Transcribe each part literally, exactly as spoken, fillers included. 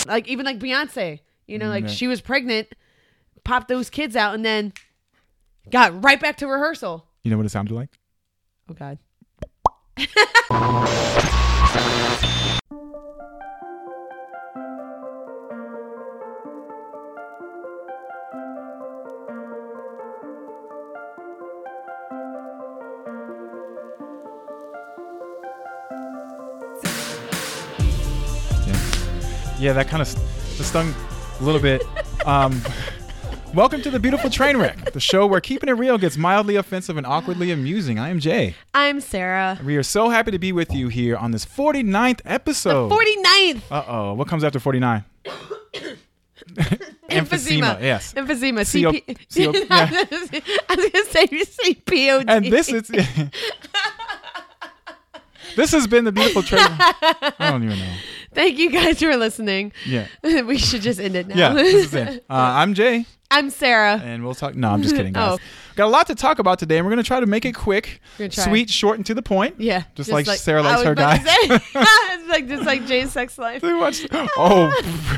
Like even like Beyonce, you know, like Yeah. she was pregnant, popped those kids out, and then got right back to rehearsal. You know what it sounded like? Oh God. Yeah, that kind of st- stung a little bit. Um, welcome to the Beautiful Trainwreck, the show where keeping it real gets mildly offensive and awkwardly amusing. I am Jay. I'm Sarah. We are so happy to be with you here on this forty-ninth episode. The forty-ninth. Uh-oh. What comes after forty-nine? Emphysema. Yes. Emphysema. C O- C P- C O- yeah. I was going to say C P O D. And this is... This has been the Beautiful Trainwreck. I don't even know. Thank you guys for listening. Yeah. We should just end it now. Yeah, this is it. Uh, I'm Jay. I'm Sarah. And we'll talk... No, I'm just kidding, guys. Oh. Got a lot to talk about today, and we're going to try to make it quick, We're gonna try. sweet, short, and to the point. Yeah. Just, like, Sarah I likes was her about guy. to say. It's like just like Jay's sex life. Too much. Oh,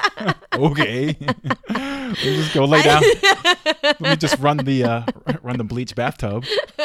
okay. We'll just go lay down. Let me just run the uh, run the bleach bathtub.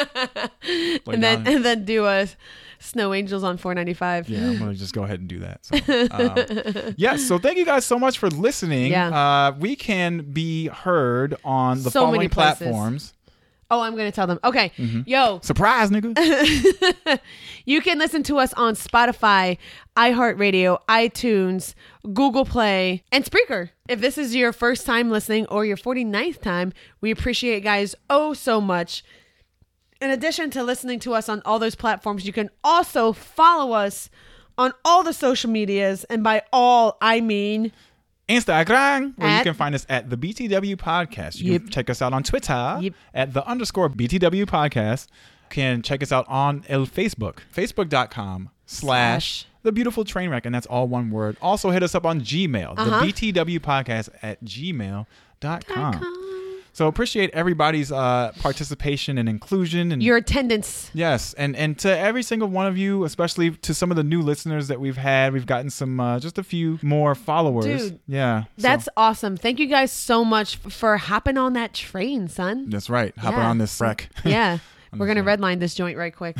Lay And then down. and then do a Snow Angels on four ninety-five. Yeah, I'm gonna just go ahead and do that. So, um, yeah. So thank you guys so much for listening. Yeah. Uh, we can be heard on the So many following places. platforms. Oh, I'm gonna tell them. Okay, Mm-hmm. yo, Surprise, nigga. you can listen to us on Spotify, iHeartRadio, iTunes, Google Play, and Spreaker. If this is your first time listening or your forty-ninth time, we appreciate it, guys oh so much. In addition to listening to us on all those platforms, you can also follow us on all the social medias. And by all, I mean... Instagram, where you At- can find us at the B T W Podcast. You Yep. can check us out on Twitter Yep. at the underscore B T W Podcast. You can check us out on El Facebook, facebook.com slash the Beautiful Trainwreck, and that's all one word. Also hit us up on Gmail, Uh-huh. the B T W Podcast at gmail dot com. So appreciate everybody's uh, participation and inclusion and Your attendance. yes, and and to every single one of you, especially to some of the new listeners that we've had, we've gotten some uh, just a few more followers. Dude, yeah, so- That's awesome. Thank you guys so much f- for hopping on that train, son. that's right. Hopping Yeah. on this wreck. Yeah. We're going to redline this joint right quick.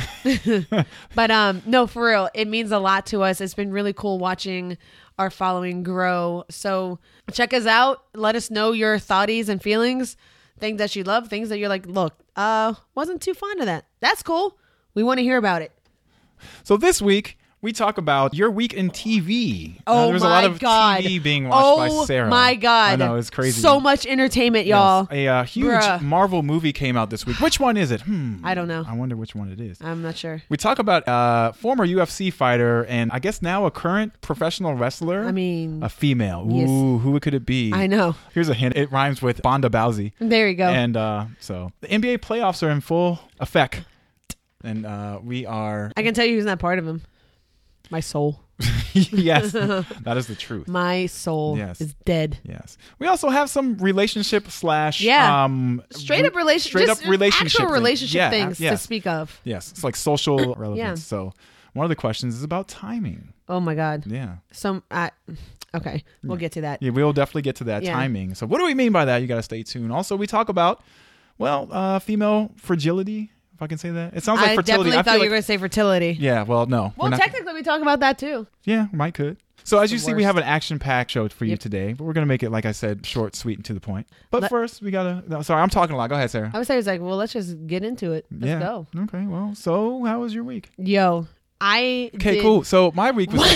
But um, no, for real, it means a lot to us. It's been really cool watching our following grow. So check us out. Let us know your thoughties and feelings, things that you love, things that you're like, look, uh, wasn't too fond of that. That's cool. We want to hear about it. So this week we talk about your week in T V. Uh, Oh there's my a lot of God. T V being watched oh by Sarah. my God. I know, it's crazy. So much entertainment, y'all. Yes. A uh, huge Bruh. Marvel movie came out this week. Which one is it? Hmm. I don't know. I wonder which one it is. I'm not sure. We talk about uh, former U F C fighter and I guess now a current professional wrestler. I mean, a female. yes. Ooh, who could it be? I know. Here's a hint. It rhymes with Bonda Bowsy. There you go. And uh, so the N B A playoffs are in full effect. And uh, we are... I can tell you who's not part of him. My soul. Yes, that is the truth. My soul Yes. is dead. Yes. We also have some relationship slash... Yeah. Um, Straight up relation, straight just up relationship actual thing. relationship Yeah, things yes. to speak of. Yes. It's like social relevance. Yeah. So one of the questions is about timing. Oh my God. Yeah. Some. I okay, we'll get to that. Yeah, we'll definitely get to that Yeah. timing. So what do we mean by that? You got to stay tuned. Also, we talk about, well, uh, female fragility, if I can say that. It sounds like I fertility. definitely I thought feel you like, were going to say fertility. yeah, well, no. we're Well, not- technically, we talk about that too. Yeah, might could. So as the you see, we worst. have an action-packed show for you Yep. today, but we're going to make it, like I said, short, sweet, and to the point. But Let- first, we got to... No, sorry, I'm talking a lot. Go ahead, Sarah. I would say it's like, well, let's just get into it. Let's yeah. go. Okay, well, so how was your week? Yo, I. Okay, did- cool. So my week was...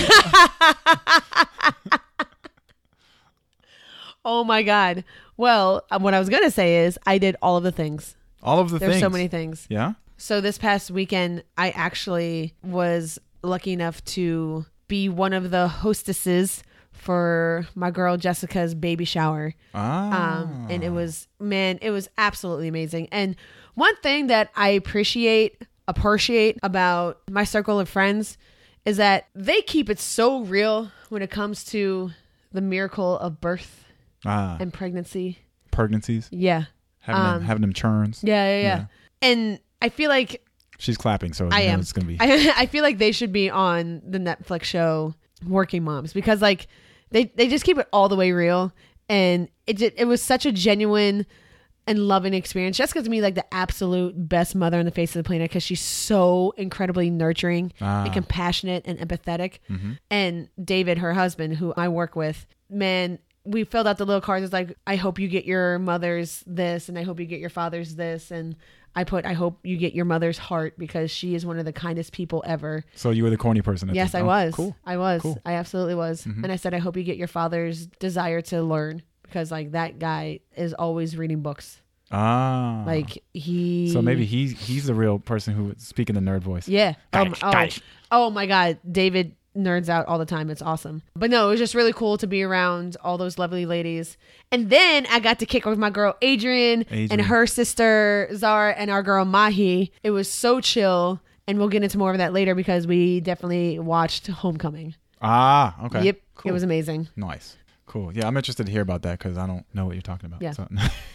Oh my God. Well, uh, what I was going to say is I did all of the things. all of the There's things. so many things. Yeah? So this past weekend, I actually was lucky enough to be one of the hostesses for my girl Jessica's baby shower. Ah. Um, and it was, man, it was absolutely amazing. And one thing that I appreciate, appreciate about my circle of friends is that they keep it so real when it comes to the miracle of birth Ah. and pregnancy. Pregnancies. Yeah. Having, them, Um, having them churns. Yeah, yeah, yeah. Yeah. And I feel like She's clapping, so I you know am. it's going to be... I, I feel like they should be on the Netflix show Working Moms because like They they just keep it all the way real, and it just, it was such a genuine and loving experience. Jessica's to me like the absolute best mother on the face of the planet because she's so incredibly nurturing Ah. and compassionate and empathetic. Mm-hmm. And David, her husband, who I work with, man, we filled out the little cards. It's like, I hope you get your mother's this, and I hope you get your father's this, and I put, I hope you get your mother's heart because she is one of the kindest people ever. So you were the corny person. At Yes, the, I oh, was. Cool. I was. Cool. I absolutely was. Mhm. And I said, I hope you get your father's desire to learn because like that guy is always reading books. Ah. Like he. So maybe he's he's the real person who was speaking the nerd voice. Yeah. Um, Guys, oh, guys. oh my God. David nerds out all the time. It's awesome. But no, it was just really cool to be around all those lovely ladies. And then I got to kick with my girl Adrian, Adrian. and her sister Zara and our girl Mahi. It was so chill. And we'll get into more of that later because we definitely watched Homecoming. Ah. Okay. Yep. Cool. It was amazing. Nice. Cool. Yeah, I'm interested to hear about that because I don't know what you're talking about. Yeah. So.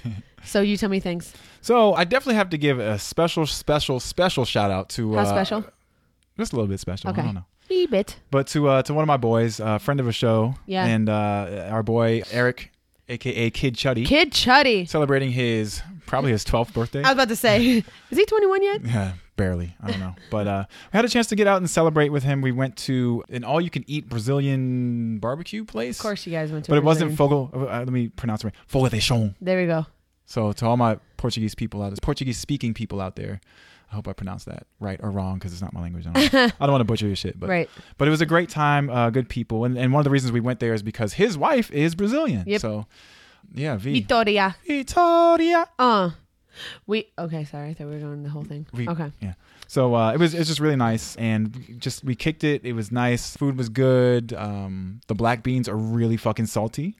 So you tell me things. So I definitely have to give a special, special, special shout out to. How uh, special? Just a little bit special. Okay. I don't know. Wee bit. But to uh, to one of my boys, a uh, friend of a show, Yeah. and uh, our boy Eric, aka Kid Chuddy, Kid Chuddy. celebrating his probably his twelfth birthday. I was about to say, is he twenty-one yet? Yeah, barely. I don't know. But uh, we had a chance to get out and celebrate with him. We went to an all-you-can-eat Brazilian barbecue place. Of course you guys went to But a it wasn't Brazilian. Fogo. Uh, let me pronounce it right. Fogo de Chão. There we go. So to all my Portuguese people out, Portuguese-speaking people out there, I hope I pronounced that right or wrong because it's not my language. I don't, I don't want to butcher your shit. But Right. but it was a great time, uh, good people. And, and one of the reasons we went there is because his wife is Brazilian. Yep. So, yeah, V. Vitoria. Vitoria. Uh. We, okay, sorry. I thought we were going the whole thing. We- okay. Yeah. So uh, it was it was just really nice, and we just we kicked it. It was nice. Food was good. Um, the black beans are really fucking salty.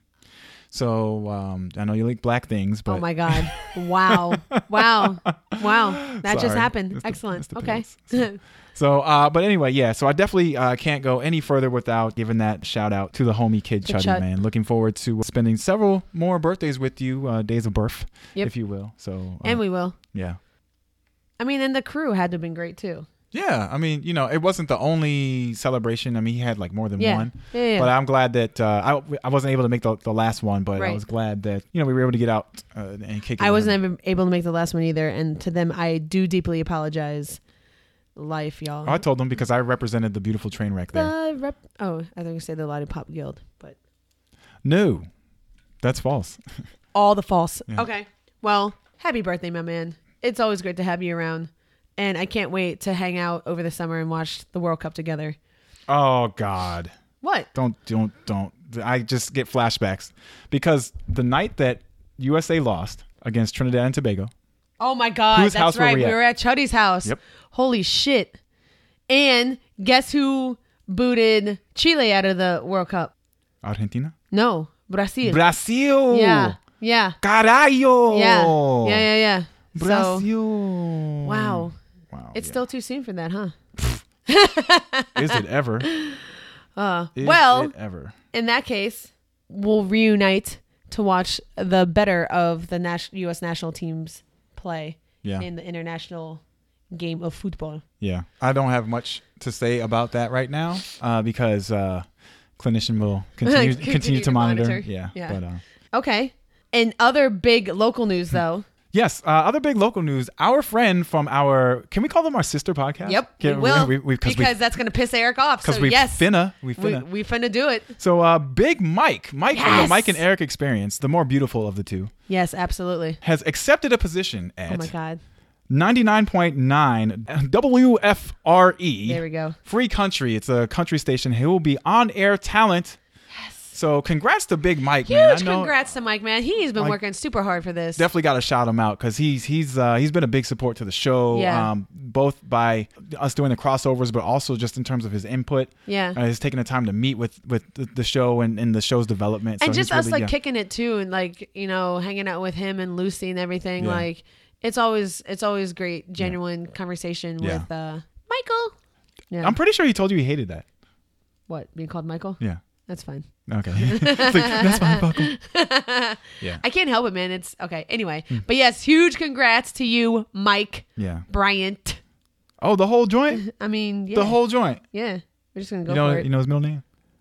So um, I know you like black things, but Oh my God. Wow. Wow. Wow. That just Sorry. happened. It's the- Excellent. it's the Okay. pills. So, uh, but anyway, yeah. So I definitely uh, can't go any further without giving that shout out to the homie Kid The Chuddy, Chud. man. Looking forward to spending several more birthdays with you, uh, days of birth, Yep. if you will. So, uh, And we will. yeah. I mean, and the crew had to have been great too. Yeah, I mean, you know, it wasn't the only celebration. I mean, he had like more than Yeah. one. Yeah. yeah. But I'm glad that uh, I I wasn't able to make the, the last one, but I Right. was glad that you know we were able to get out uh, and kick it. I with wasn't him. ever able to make the last one either. And to them, I do deeply apologize. Life, y'all. I told them because I represented the beautiful train wreck there. The rep- oh, I was going to say the Lollipop Guild, but No, that's false. all the false. Yeah. Okay. Well, happy birthday, my man. It's always great to have you around. And I can't wait to hang out over the summer and watch the World Cup together. Oh God, What? don't don't don't! I just get flashbacks because the night that U S A lost against Trinidad and Tobago. Oh my God. Whose That's house were right. we We at? were at Chuddy's house. Yep. Holy shit. And guess who booted Chile out of the World Cup? Argentina, No, Brazil. Brazil. Yeah. Yeah. Caralho. Yeah. Yeah. Yeah. Yeah. So, Brazil. wow. Wow. It's yeah. still too soon for that, huh? Is it ever? Uh, Is well, it ever? in that case, we'll reunite to watch the better of the nas- U S national teams play Yeah. in the international game of football. Yeah. I don't have much to say about that right now uh, because uh, clinician will continue continue, Continue to to monitor. monitor. Yeah. Yeah. But uh, Okay. And other big local news, though. yes, uh, other big local news. Our friend from our, can we call them our sister podcast? Yep, Can, we will. We, we, because we, that's going to piss Eric off. Because So, we yes, finna. We we, finna. we finna do it. So uh, Big Mike, Mike from the Yes. Mike and Eric Experience, the more beautiful of the two, Yes, absolutely. has accepted a position Oh, my at God. ninety-nine point nine W F R E. There we go. Free Country. It's a country station. He will be on-air talent. Yes. So congrats to Big Mike, man. I Huge know congrats to Mike, man. He's been Like, working super hard for this. definitely got to shout him out because he's he's uh, he's been a big support to the show. Yeah. Um, both by us doing the crossovers, but also just in terms of his input. Yeah. Uh, he's taking the time to meet with with the, the show and, and the show's development. So and just he's us really, like yeah. kicking it too, and like, you know, hanging out with him and Lucy and everything. Yeah. Like, it's always it's always great, genuine conversation Yeah. with uh, Michael. Yeah. I'm pretty sure he told you he hated that. what, being called Michael? Yeah. That's fine. Okay. It's like, that's fine, Buckle. Yeah. I can't help it, man. It's okay. Anyway, but yes, huge congrats to you, Mike Yeah. Bryant. Oh, the whole joint? I mean, yeah, The whole joint. yeah. We're just gonna go You know for it. you know his middle name?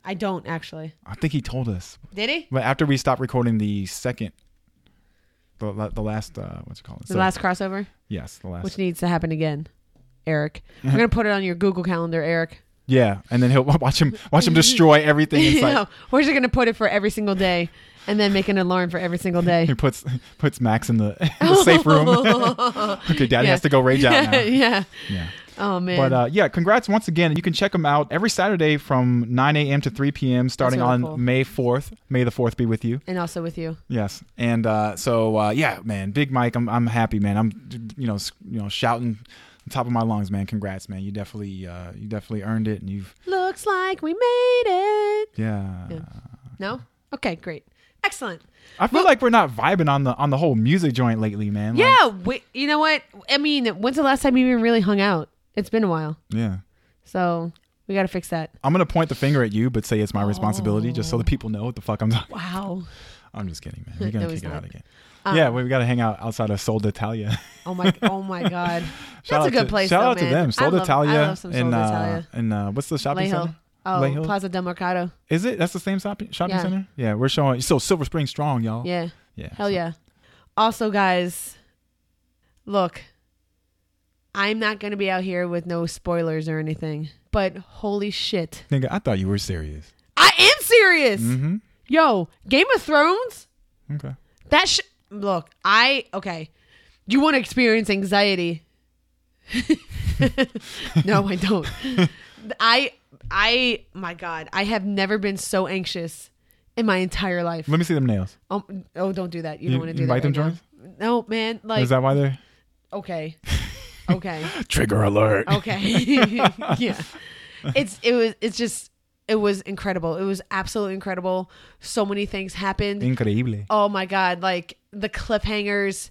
I don't actually. I think he told us. Did he? But after we stopped recording the second, the the last, uh, what's it called? The so, last crossover. Yes, the last. Which needs to happen again, Eric. We're gonna put it on your Google Calendar, Eric. Yeah, and then he'll watch him watch him destroy everything. It's like, no, we're just gonna put it for every single day, and then make an alarm for every single day. He puts puts Max in the, in the safe room. Okay, Daddy yeah. has to go rage out now. yeah. Yeah. Oh man. But uh, yeah, congrats once again. You can check them out every Saturday from nine a.m. to three p.m. starting really on cool. May fourth. May the fourth be with you. And also with you. Yes. And uh, so uh, yeah, man, Big Mike, I'm I'm happy, man. I'm you know you know shouting on top of my lungs, man. Congrats, man. You definitely uh, you definitely earned it, and you've looks like we made it. Yeah. yeah. No? Okay, great. Excellent. I feel well, like we're not vibing on the on the whole music joint lately, man. Like, yeah, we, you know what? I mean, when's the last time you even really hung out? It's been a while. Yeah. So we got to fix that. I'm going to point the finger at you, but say it's my oh. responsibility just so that people know what the fuck I'm talking about. Wow. I'm just kidding, man. We're going to kick not. it out again. Um, yeah, we got to hang out outside of Sol d'Italia. oh, my Oh my God. Shout That's a good to, place, Shout though, out man. to them. Sol I love, d'Italia. I love some Sol in, d'Italia. Uh, in, uh, what's the shopping Lay Hill. center? Oh, Lay Hill? Plaza del Mercado. Is it? That's the same shopping, shopping yeah. center? Yeah, we're showing. So Silver Spring strong, y'all. Yeah. Yeah. Hell so. yeah. Also, guys, look. I'm not going to be out here with no spoilers or anything, but holy shit. Nigga, I thought you were serious. I am serious. Mm-hmm. Yo, Game of Thrones? Okay. That sh- Look, I, okay. You want to experience anxiety? No, I don't. I, I, my God, I have never been so anxious in my entire life. Let me see them nails. Oh, oh don't do that. You, you don't want to do you that. Bite right them joints? No, man. Like, is that why they're? Okay. Okay. Trigger alert. Okay. Yeah. It's it was it's just it was incredible. It was absolutely incredible. So many things happened. Increíble. Oh my God. Like the cliffhangers.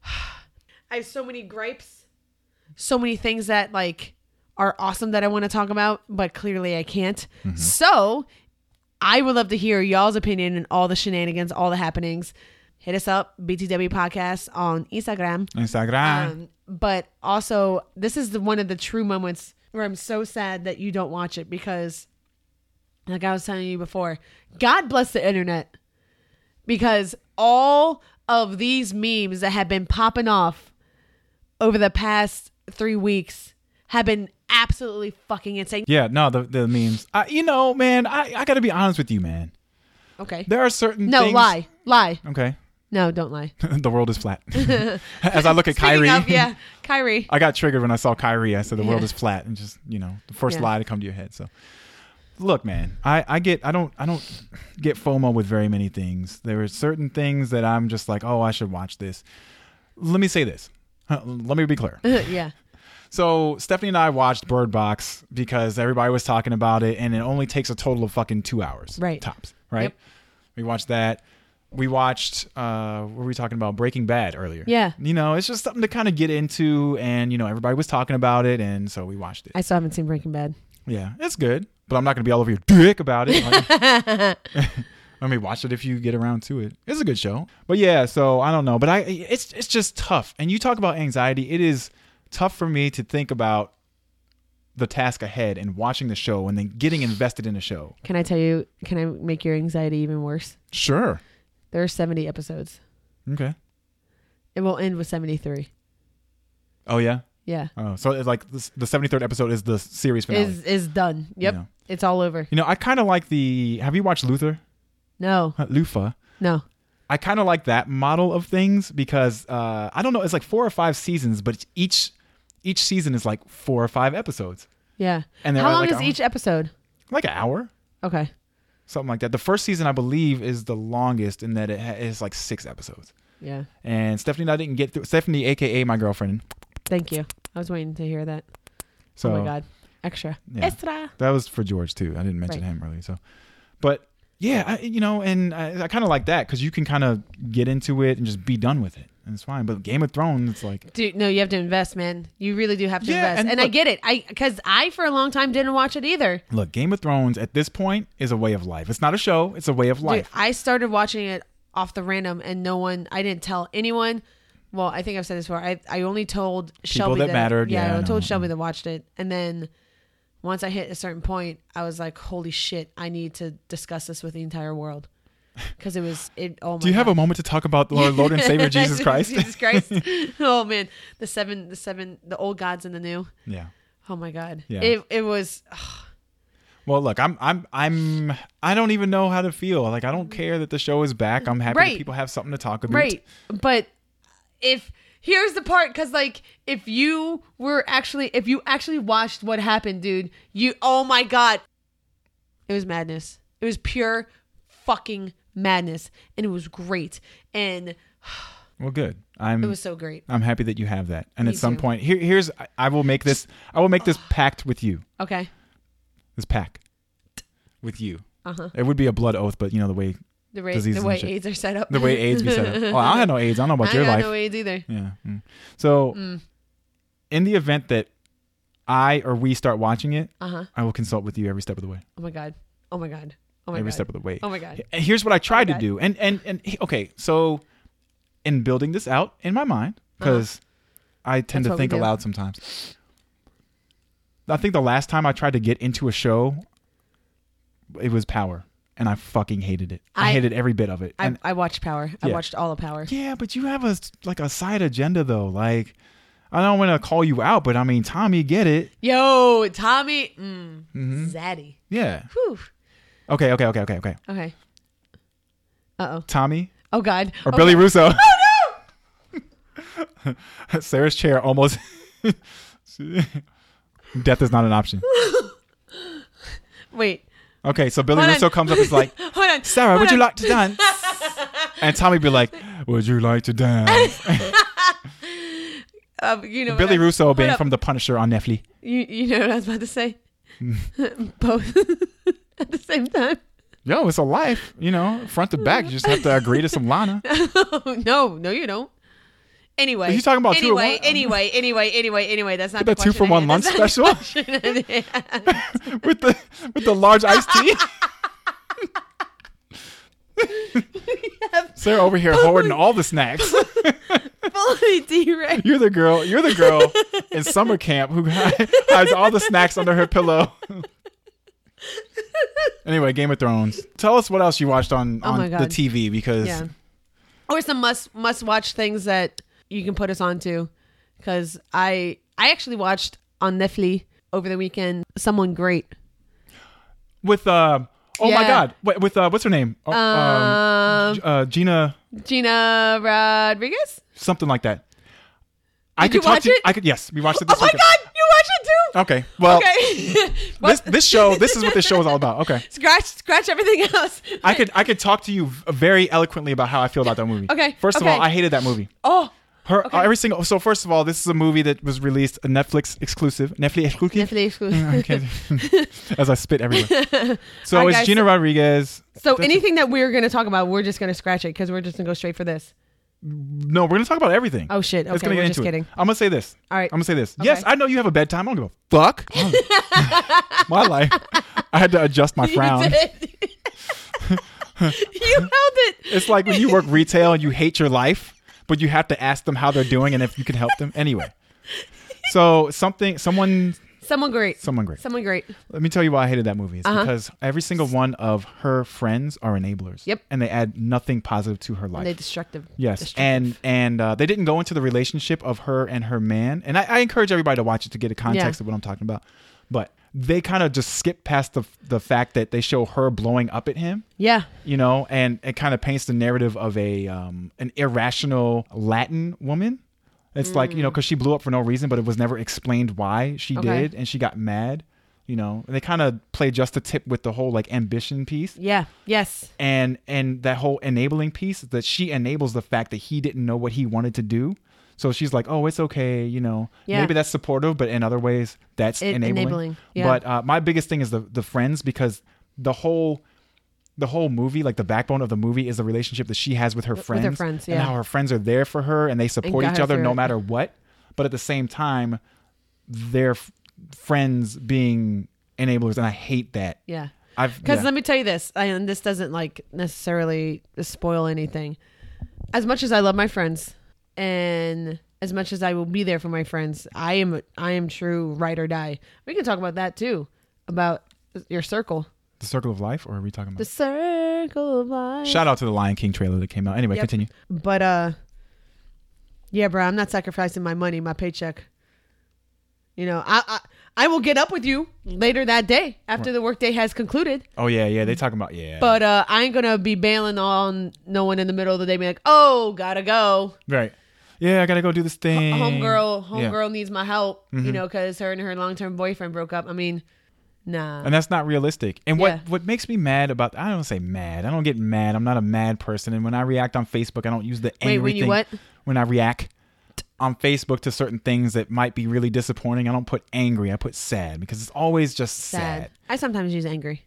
I have so many gripes. So many things that like are awesome that I want to talk about, but clearly I can't. Mm-hmm. So I would love to hear y'all's opinion and all the shenanigans, all the happenings. Hit us up, B T W Podcast on Instagram. Instagram. Um, but also, this is the, one of the true moments where I'm so sad that you don't watch it because, like I was telling you before, God bless the internet. Because all of these memes that have been popping off over the past three weeks have been absolutely fucking insane. Yeah, no, the, the memes. I, you know, man, I, I got to be honest with you, man. Okay. There are certain no, things. No, lie. Lie. Okay. No, don't lie. The world is flat. As I look at Speaking Kyrie. Of, yeah, Kyrie. I got triggered when I saw Kyrie. I said the yeah. world is flat, and just you know the first yeah. lie to come to your head. So, look, man, I, I get I don't I don't get FOMO with very many things. There are certain things that I'm just like, oh, I should watch this. Let me say this. Let me be clear. Yeah. So Stephanie and I watched Bird Box because everybody was talking about it, and it only takes a total of fucking two hours, right? Tops, right? Yep. We watched that. We watched, uh, what were we talking about? Breaking Bad earlier. Yeah. You know, it's just something to kind of get into, and, you know, everybody was talking about it, and so we watched it. I still haven't seen Breaking Bad. Yeah, it's good, but I'm not going to be all over your dick about it. Like, I mean, watch it if you get around to it. It's a good show. But yeah, so I don't know. But I, it's it's just tough. And you talk about anxiety. It is tough for me to think about the task ahead and watching the show and then getting invested in a show. Can I tell you, can I make your anxiety even worse? Sure. There are seventy episodes. Okay. It will end with seventy-three. Oh, yeah? Yeah. Oh, so it's like the, the seventy-third episode is the series finale. Is is done. Yep. You know. It's all over. You know, I kind of like the... Have you watched Luther? No. Uh, Lufa. No. I kind of like that model of things because, uh, I don't know, it's like four or five seasons, but each each season is like four or five episodes. Yeah. And how long like is each episode? Like an hour. Okay. Something like that. The first season, I believe, is the longest in that it ha- is like six episodes. Yeah. And Stephanie and I didn't get through. Stephanie, a k a my girlfriend. Thank you. I was waiting to hear that. So, oh my God. Extra. Yeah. Extra. That was for George, too. I didn't mention right. him earlier. So, but yeah, I, you know, and I, I kind of like that because you can kind of get into it and just be done with it. And it's fine. But Game of Thrones, it's like... Dude, no, you have to invest, man. You really do have to yeah, invest. And, and look, I get it. I Because I, for a long time, didn't watch it either. Look, Game of Thrones, at this point, is a way of life. It's not a show. It's a way of life. Dude, I started watching it off the random, and no one... I didn't tell anyone. Well, I think I've said this before. I, I only told People Shelby that that... mattered. Yeah, Yeah, I I told know. Shelby that watched it. And then once I hit a certain point, I was like, holy shit, I need to discuss this with the entire world. Because it was, it. oh my Do you have God. a moment to talk about Lord, Lord and Savior Jesus Christ? Jesus Christ. Oh man. The seven, the seven, the old gods and the new. Yeah. Oh my God. Yeah. It, it was, ugh. Well, look, I'm, I'm, I'm, I don't even know how to feel. Like, I don't care that the show is back. I'm happy Right. that people have something to talk about. Right. But if, here's the part, because like, if you were actually, if you actually watched what happened, dude, you, oh my God. It was madness. It was pure fucking madness. And it was great. And Well, good. I'm, it was so great. I'm happy that you have that. And Me at some too. point, here, here's, I, I will make this, I will make this pact with you. Okay. This pact with you. Uh-huh. It would be a blood oath, but you know, the way, The, ra- Diseases the way and shit. AIDS are set up. the way AIDS be set up. Oh, I had no AIDS. I don't know about I your got life. no AIDS either. Yeah. mm. So, Mm. in the event that I or we start watching it, Uh-huh. I will consult with you every step of the way. Oh my God. Oh my God. Oh my every God. step of the way. Oh my God. And here's what I tried my to God. do. And and and he- okay, so in building this out in my mind, because I tend That's to what we think do. aloud sometimes. I think the last time I tried to get into a show, it was Power, and I fucking hated it. I, I- hated every bit of it. I, And I watched Power. I Yeah. watched all of Power. yeah, but you have a like a side agenda though. Like, I don't want to call you out, but I mean, Tommy, get it? Yo, Tommy. Mm, Mhm. Zaddy. Yeah. Whew. Okay. Okay. Okay. Okay. Okay. Okay. Uh-oh. Tommy Oh, God. or oh, Billy God. Russo. Oh, Sarah's chair almost. Death is not an option. no. Wait. Okay, so Billy Hold Russo on. comes up and is like, Hold on. Sarah, Hold would you on. like to dance? And Tommy be like, would you like to dance? Um, you know what Billy I- Russo hold being up. from The Punisher on Netflix. You, you know what I was about to say? Both at the same time. Yo, it's a life, you know, front to back. You just have to agree to some Lana. no, no, you don't. Anyway, Are you talking about two or anyway, one? anyway, anyway, anyway, anyway. That's not Get the that two question for at one hand. lunch That's not the special? question at hand. with the with the large iced tea. Sarah over here hoarding all the snacks. Fully D-Rex. You're the girl. You're the girl in summer camp who hides all the snacks under her pillow. Anyway, Game of Thrones. Tell us what else you watched on, Oh on my the God. T V because Yeah. Or some must must watch things that you can put us on to, because I I actually watched on Netflix over the weekend Someone Great. with uh oh my Yeah. God Wait, with uh what's her name oh, Um, G- uh, Gina Gina Rodriguez. something like that. I Did could you talk watch to you. it? I could yes we watched it Oh this my weekend. God, you watch it too? Okay, well Okay. this What? this show this is what this show is all about. Okay, Scratch scratch everything else. I could I could talk to you v- very eloquently about how I feel about that movie. Okay, First of okay. all, I hated that movie. Oh, Her Okay. every single. So first of all, this is a movie that was released a Netflix exclusive. Netflix exclusive. Netflix. Okay. As I spit everywhere. So Alright, it's guys, Gina so- Rodriguez. So That's- anything that we're going to talk about, we're just going to scratch it because we're just going to go straight for this. No, we're gonna talk about everything. Oh shit. Let's Okay, gonna we're get just into kidding. it. I'm gonna say this. All right. I'm gonna say this. Okay. Yes, I know you have a bedtime. I don't give a fuck. My life. I had to adjust my frown. You did. You held it. It's like when you work retail and you hate your life, but you have to ask them how they're doing and if you can help them. Anyway. So something, someone, Someone great. someone great. Someone great. Let me tell you why I hated that movie. It's Uh-huh. because every single one of her friends are enablers. Yep. And they add nothing positive to her life. And they destructive. Yes, Destructive. and and uh, they didn't go into the relationship of her and her man. And I, I encourage everybody to watch it to get a context Yeah. of what I'm talking about. But they kind of just skip past the the fact that they show her blowing up at him, Yeah. you know, and it kind of paints the narrative of a um, an irrational Latin woman. It's like, you know, because she blew up for no reason, but it was never explained why she Okay. did, and she got mad. You know, and they kind of play just a tip with the whole like ambition piece. Yeah. Yes. and and that whole enabling piece that she enables the fact that he didn't know what he wanted to do, so she's like, oh, it's okay, you know. Yeah. Maybe that's supportive, but in other ways that's It- enabling, enabling, yeah. But uh, my biggest thing is the the friends, because the whole the whole movie, like the backbone of the movie, is the relationship that she has with her With friends, her friends, and yeah. how her friends are there for her and they support got each her other through no it. matter what, but at the same time they're f- friends being enablers, and I hate that. Yeah. I've Because yeah. let me tell you this, and this doesn't like necessarily spoil anything. As much as I love my friends, and as much as I will be there for my friends, I am I am true ride or die. We can talk about that too. about your circle. The Circle of Life, or are we talking about The Circle of Life? Shout out to the Lion King trailer that came out. Anyway, Yep. continue. But uh, yeah, bro, I'm not sacrificing my money, my paycheck. You know, I I, I will get up with you later that day after Right. the workday has concluded. Oh yeah, yeah. They talking about yeah. But uh, I ain't gonna be bailing on no one in the middle of the day, be like, oh, gotta go. right. Yeah, I gotta go do this thing. Homegirl, Yeah. homegirl needs my help. You Mhm. know, because her and her long term boyfriend broke up. I mean, nah. And that's not realistic. And what, Yeah. what makes me mad about, I don't say mad. I don't get mad. I'm not a mad person. And when I react on Facebook, I don't use the angry Wait, when you thing. what? When I react on Facebook to certain things that might be really disappointing, I don't put angry. I put sad because it's always just sad. Sad. I sometimes use angry.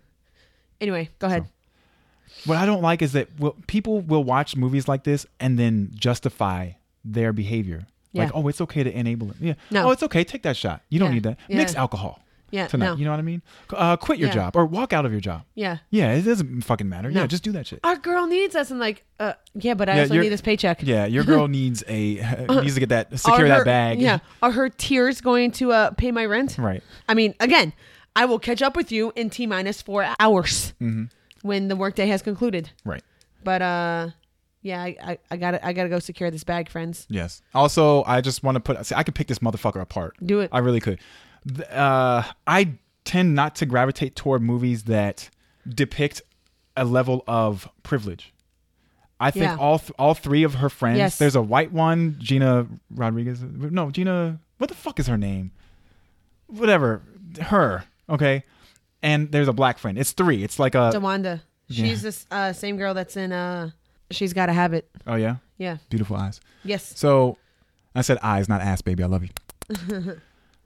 Anyway, go ahead. What I don't like is that well, people will watch movies like this and then justify their behavior. Like, Yeah. oh, it's okay to enable it. Yeah. No. Oh, it's okay. Take that shot. You don't Yeah. need that. Yeah. Mix alcohol Yeah, tonight. no. You know what I mean? Uh, quit your Yeah. job or walk out of your job. Yeah. Yeah, it doesn't fucking matter. No. Yeah, just do that shit. Our girl needs us. And like, uh, yeah, but I Yeah, also you're- need this paycheck. Yeah, your girl needs a needs to get that secure Are that her- bag. Yeah. Are her tears going to uh, pay my rent? Right. I mean, again, I will catch up with you in T minus four hours Mm-hmm. when the workday has concluded. Right. But uh, yeah, I, I, I gotta I gotta go secure this bag, friends. Yes. Also, I just want to put. See, I could pick this motherfucker apart. Do it. I really could. Th- Uh, I tend not to gravitate toward movies that depict a level of privilege. I think Yeah. all th- all three of her friends. Yes. There's a white one, Gina Rodriguez. No, Gina. What the fuck is her name? Whatever. Her. Okay. And there's a black friend. It's three. It's like a. DeWanda. She's Yeah. this uh, same girl that's in uh, She's Gotta Have It. Oh yeah. Yeah. Beautiful eyes. Yes. So, I said eyes, not ass, baby. I love you.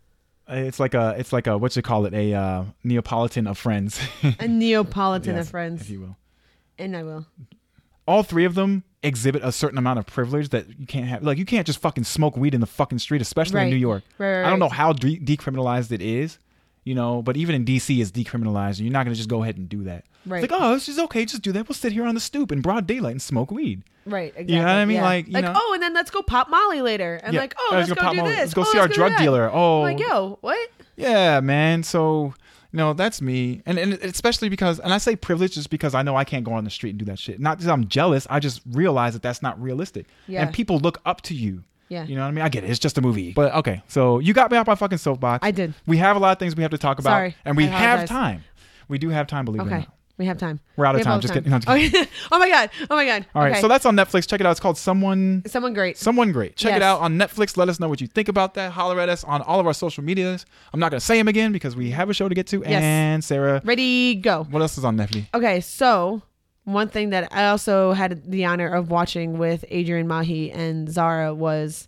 It's like a, it's like a, what you call it, a uh, Neapolitan of friends, A Neapolitan Yes, of friends. if you will. And I will. All three of them exhibit a certain amount of privilege that you can't have. Like you can't just fucking smoke weed in the fucking street, especially in Right. New York. Right, right, I don't know right. how de- decriminalized it is, you know, but even in D C it's decriminalized. And you're not gonna just go ahead and do that. Right. It's like, oh, it's just okay, just do that. We'll sit here on the stoop in broad daylight and smoke weed. Right. Exactly. You know what I mean? Yeah. Like, you like know- oh, and then let's go pop Molly later. And Yeah. like, oh, Oh, let's, let's go, go pop do Molly. this. Let's go Oh, see our do drug that. dealer. Oh. I'm like, yo, what? Yeah, man. So, you know, that's me. And, and especially because, and I say privilege just because I know I can't go on the street and do that shit. Not because I'm jealous. I just realize that that's not realistic. Yeah. And people look up to you. Yeah. You know what I mean? I get it. It's just a movie. But okay. So you got me off my fucking soapbox. I did. We have a lot of things we have to talk about. Sorry. And we I have apologize. time. We do have time, believe it or Okay. not. We have time. We're out of We have time. all Just the kidding. No, time. I'm just Oh, oh my God. Oh my God. All right. Okay. So that's on Netflix. Check it out. It's called Someone Someone great. Someone Great. Check it Yes. out on Netflix. Let us know what you think about that. Holler at us on all of our social medias. I'm not going to say them again because we have a show to get to. Yes. And Sarah, Ready, go. what else is on Netflix? Okay, so one thing that I also had the honor of watching with Adrian Mahi and Zara was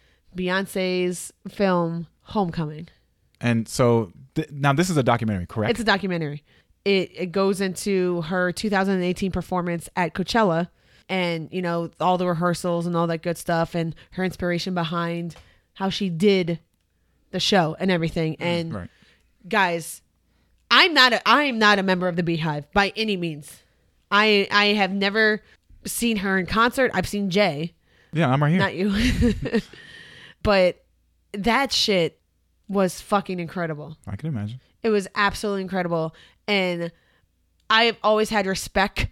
Beyonce's film Homecoming. And so th- now this is a documentary, correct? It's a documentary. It it goes into her two thousand eighteen performance at Coachella and, you know, all the rehearsals and all that good stuff and her inspiration behind how she did the show and everything. And right. guys, I'm not a I'm not a member of the Beehive by any means. I I have never seen her in concert. I've seen Jay, Yeah, I'm right here. not you. But that shit was fucking incredible. I can imagine. It was absolutely incredible. And I've always had respect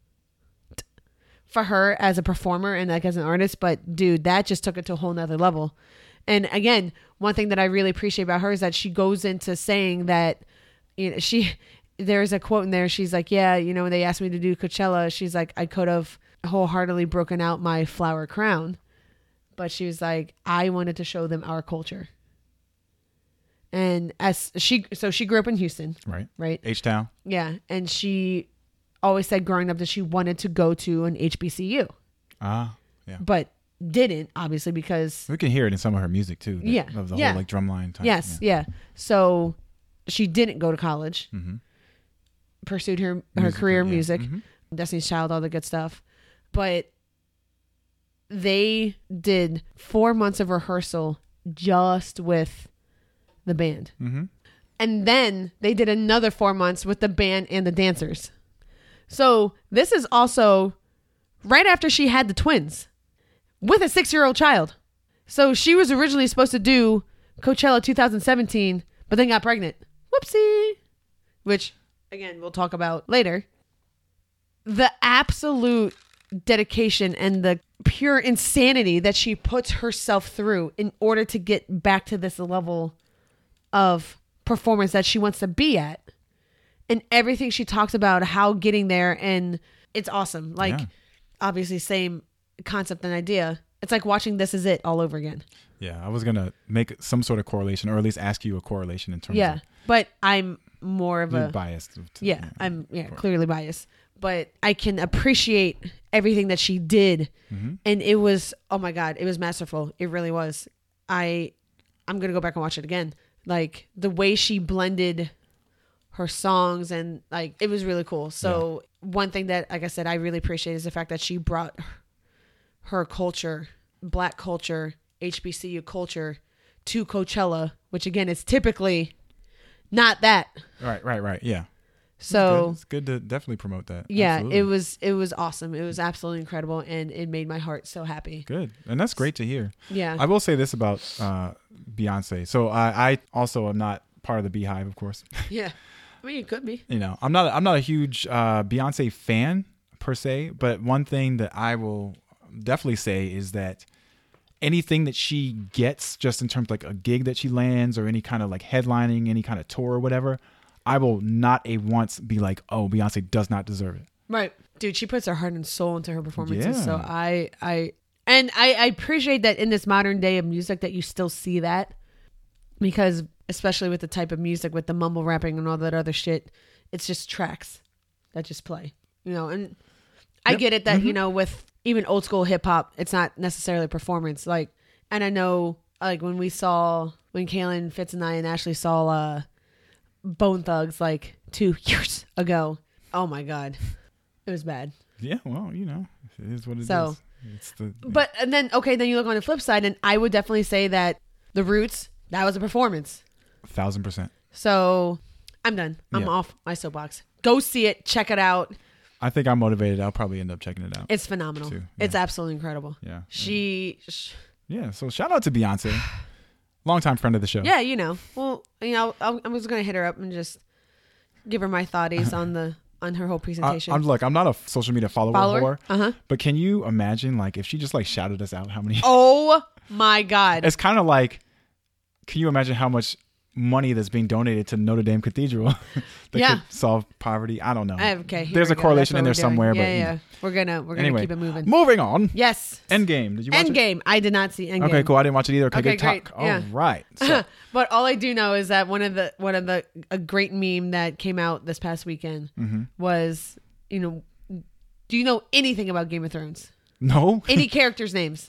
for her as a performer and like as an artist, but dude, that just took it to a whole nother level. And again, one thing that I really appreciate about her is that she goes into saying that, you know, she, there's a quote in there. She's like, yeah, you know, when they asked me to do Coachella, she's like, I could have wholeheartedly broken out my flower crown, but she was like, I wanted to show them our culture. And as she, so she grew up in Houston, Right. right? H-Town. Yeah. And she always said growing up that she wanted to go to an H B C U, Ah, yeah. but didn't, obviously, because We can hear it in some of her music too. that- Yeah, Of the yeah. whole like drumline type. yes, Yeah. yeah. So she didn't go to college, Mm-hmm. pursued her her Music, career in yeah. music, Mhm. Destiny's Child, all the good stuff. But they did four months of rehearsal just with the band. Mm-hmm. And then they did another four months with the band and the dancers. So this is also right after she had the twins with a six-year-old child. So she was originally supposed to do Coachella two thousand seventeen, but then got pregnant Whoopsie. Which, again, we'll talk about later. The absolute dedication and the pure insanity that she puts herself through in order to get back to this level of performance that she wants to be at. And everything she talks about, how getting there, and it's awesome. Like, yeah. Obviously, same concept and idea. It's like watching This Is It all over again. Yeah, I was going to make some sort of correlation, or at least ask you a correlation in terms yeah, of... Yeah, but I'm more of You're a... biased. To, yeah, yeah, I'm yeah clearly biased. But I can appreciate everything that she did. Mm-hmm. And it was, oh my God, it was masterful. It really was. I, I'm going to go back and watch it again. Like, the way she blended her songs, and like, it was really cool. So yeah. One thing that, like I said, I really appreciate is the fact that she brought her culture, Black culture, H B C U culture, to Coachella, which again is typically not that. Right, right, right. Yeah. So it's good, it's good to definitely promote that. Yeah, absolutely. it was it was awesome. It was absolutely incredible, and it made my heart so happy. Good, and that's great to hear. Yeah, I will say this about uh, Beyonce. So I, I also am not part of the Beehive, of course. Yeah, I mean, you could be. You know, I'm not I'm not a huge uh, Beyonce fan per se, but one thing that I will definitely say is that anything that she gets, just in terms of like a gig that she lands, or any kind of like headlining, any kind of tour or whatever, I will not a once be like, oh, Beyonce does not deserve it. Right. Dude, she puts her heart and soul into her performances. Yeah. So I, I, and I, I appreciate that in this modern day of music that you still see that, because especially with the type of music, with the mumble rapping and all that other shit, it's just tracks that just play, you know, and I yep. get it that, mm-hmm. you know, with even old school hip hop, it's not necessarily performance. Like, and I know like when we saw, when Kaylin, Fitz and I and Ashley saw, uh, Bone Thugs like two years ago. Oh my God. It was bad. Yeah, well, you know, it is what it so, is. It's the, yeah. But, and then, okay, then you look on the flip side, and I would definitely say that The Roots, that was a performance. A thousand percent. So, I'm done. I'm yeah. off my soapbox. Go see it. Check it out. I think I'm motivated. I'll probably end up checking it out. It's phenomenal. Too. Yeah. It's absolutely incredible. Yeah. She... Sh- yeah, so shout out to Beyonce. Longtime friend of the show. Yeah, you know. Well, you know, I'm, I'm just gonna hit her up and just give her my thoughties on the on her whole presentation. I, I'm look, I'm not a social media follower, follower? Uh-huh. But can you imagine like if she just like shouted us out how many? Oh my God! It's kind of like, can you imagine how much money that's being donated to Notre Dame Cathedral that yeah. could solve poverty? I don't know. Okay, there's a correlation in there somewhere. Yeah, but yeah, you know. we're gonna we're gonna anyway, keep it moving. Moving on. Yes. Endgame. Did you watch Endgame. it? I did not see Endgame. Okay, cool. I didn't watch it either. Okay, okay good great. talk. Yeah. All right. So. But all I do know is that one of the one of the a great meme that came out this past weekend mm-hmm. was, you know, do you know anything about Game of Thrones? No. Any characters' names?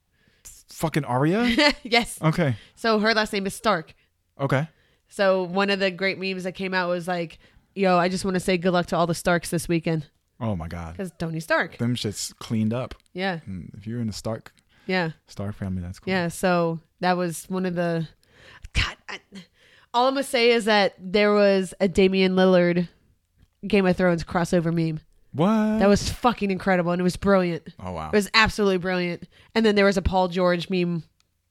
Fucking Arya? Yes. Okay. So her last name is Stark. Okay. So one of the great memes that came out was like, yo, I just want to say good luck to all the Starks this weekend. Oh my God. Because Tony Stark. Them shit's cleaned up. Yeah. And if you're in the Stark yeah. Stark family, that's cool. Yeah. So that was one of the, God, I, all I'm going to say is that there was a Damian Lillard Game of Thrones crossover meme. What? That was fucking incredible. And it was brilliant. Oh, wow. It was absolutely brilliant. And then there was a Paul George meme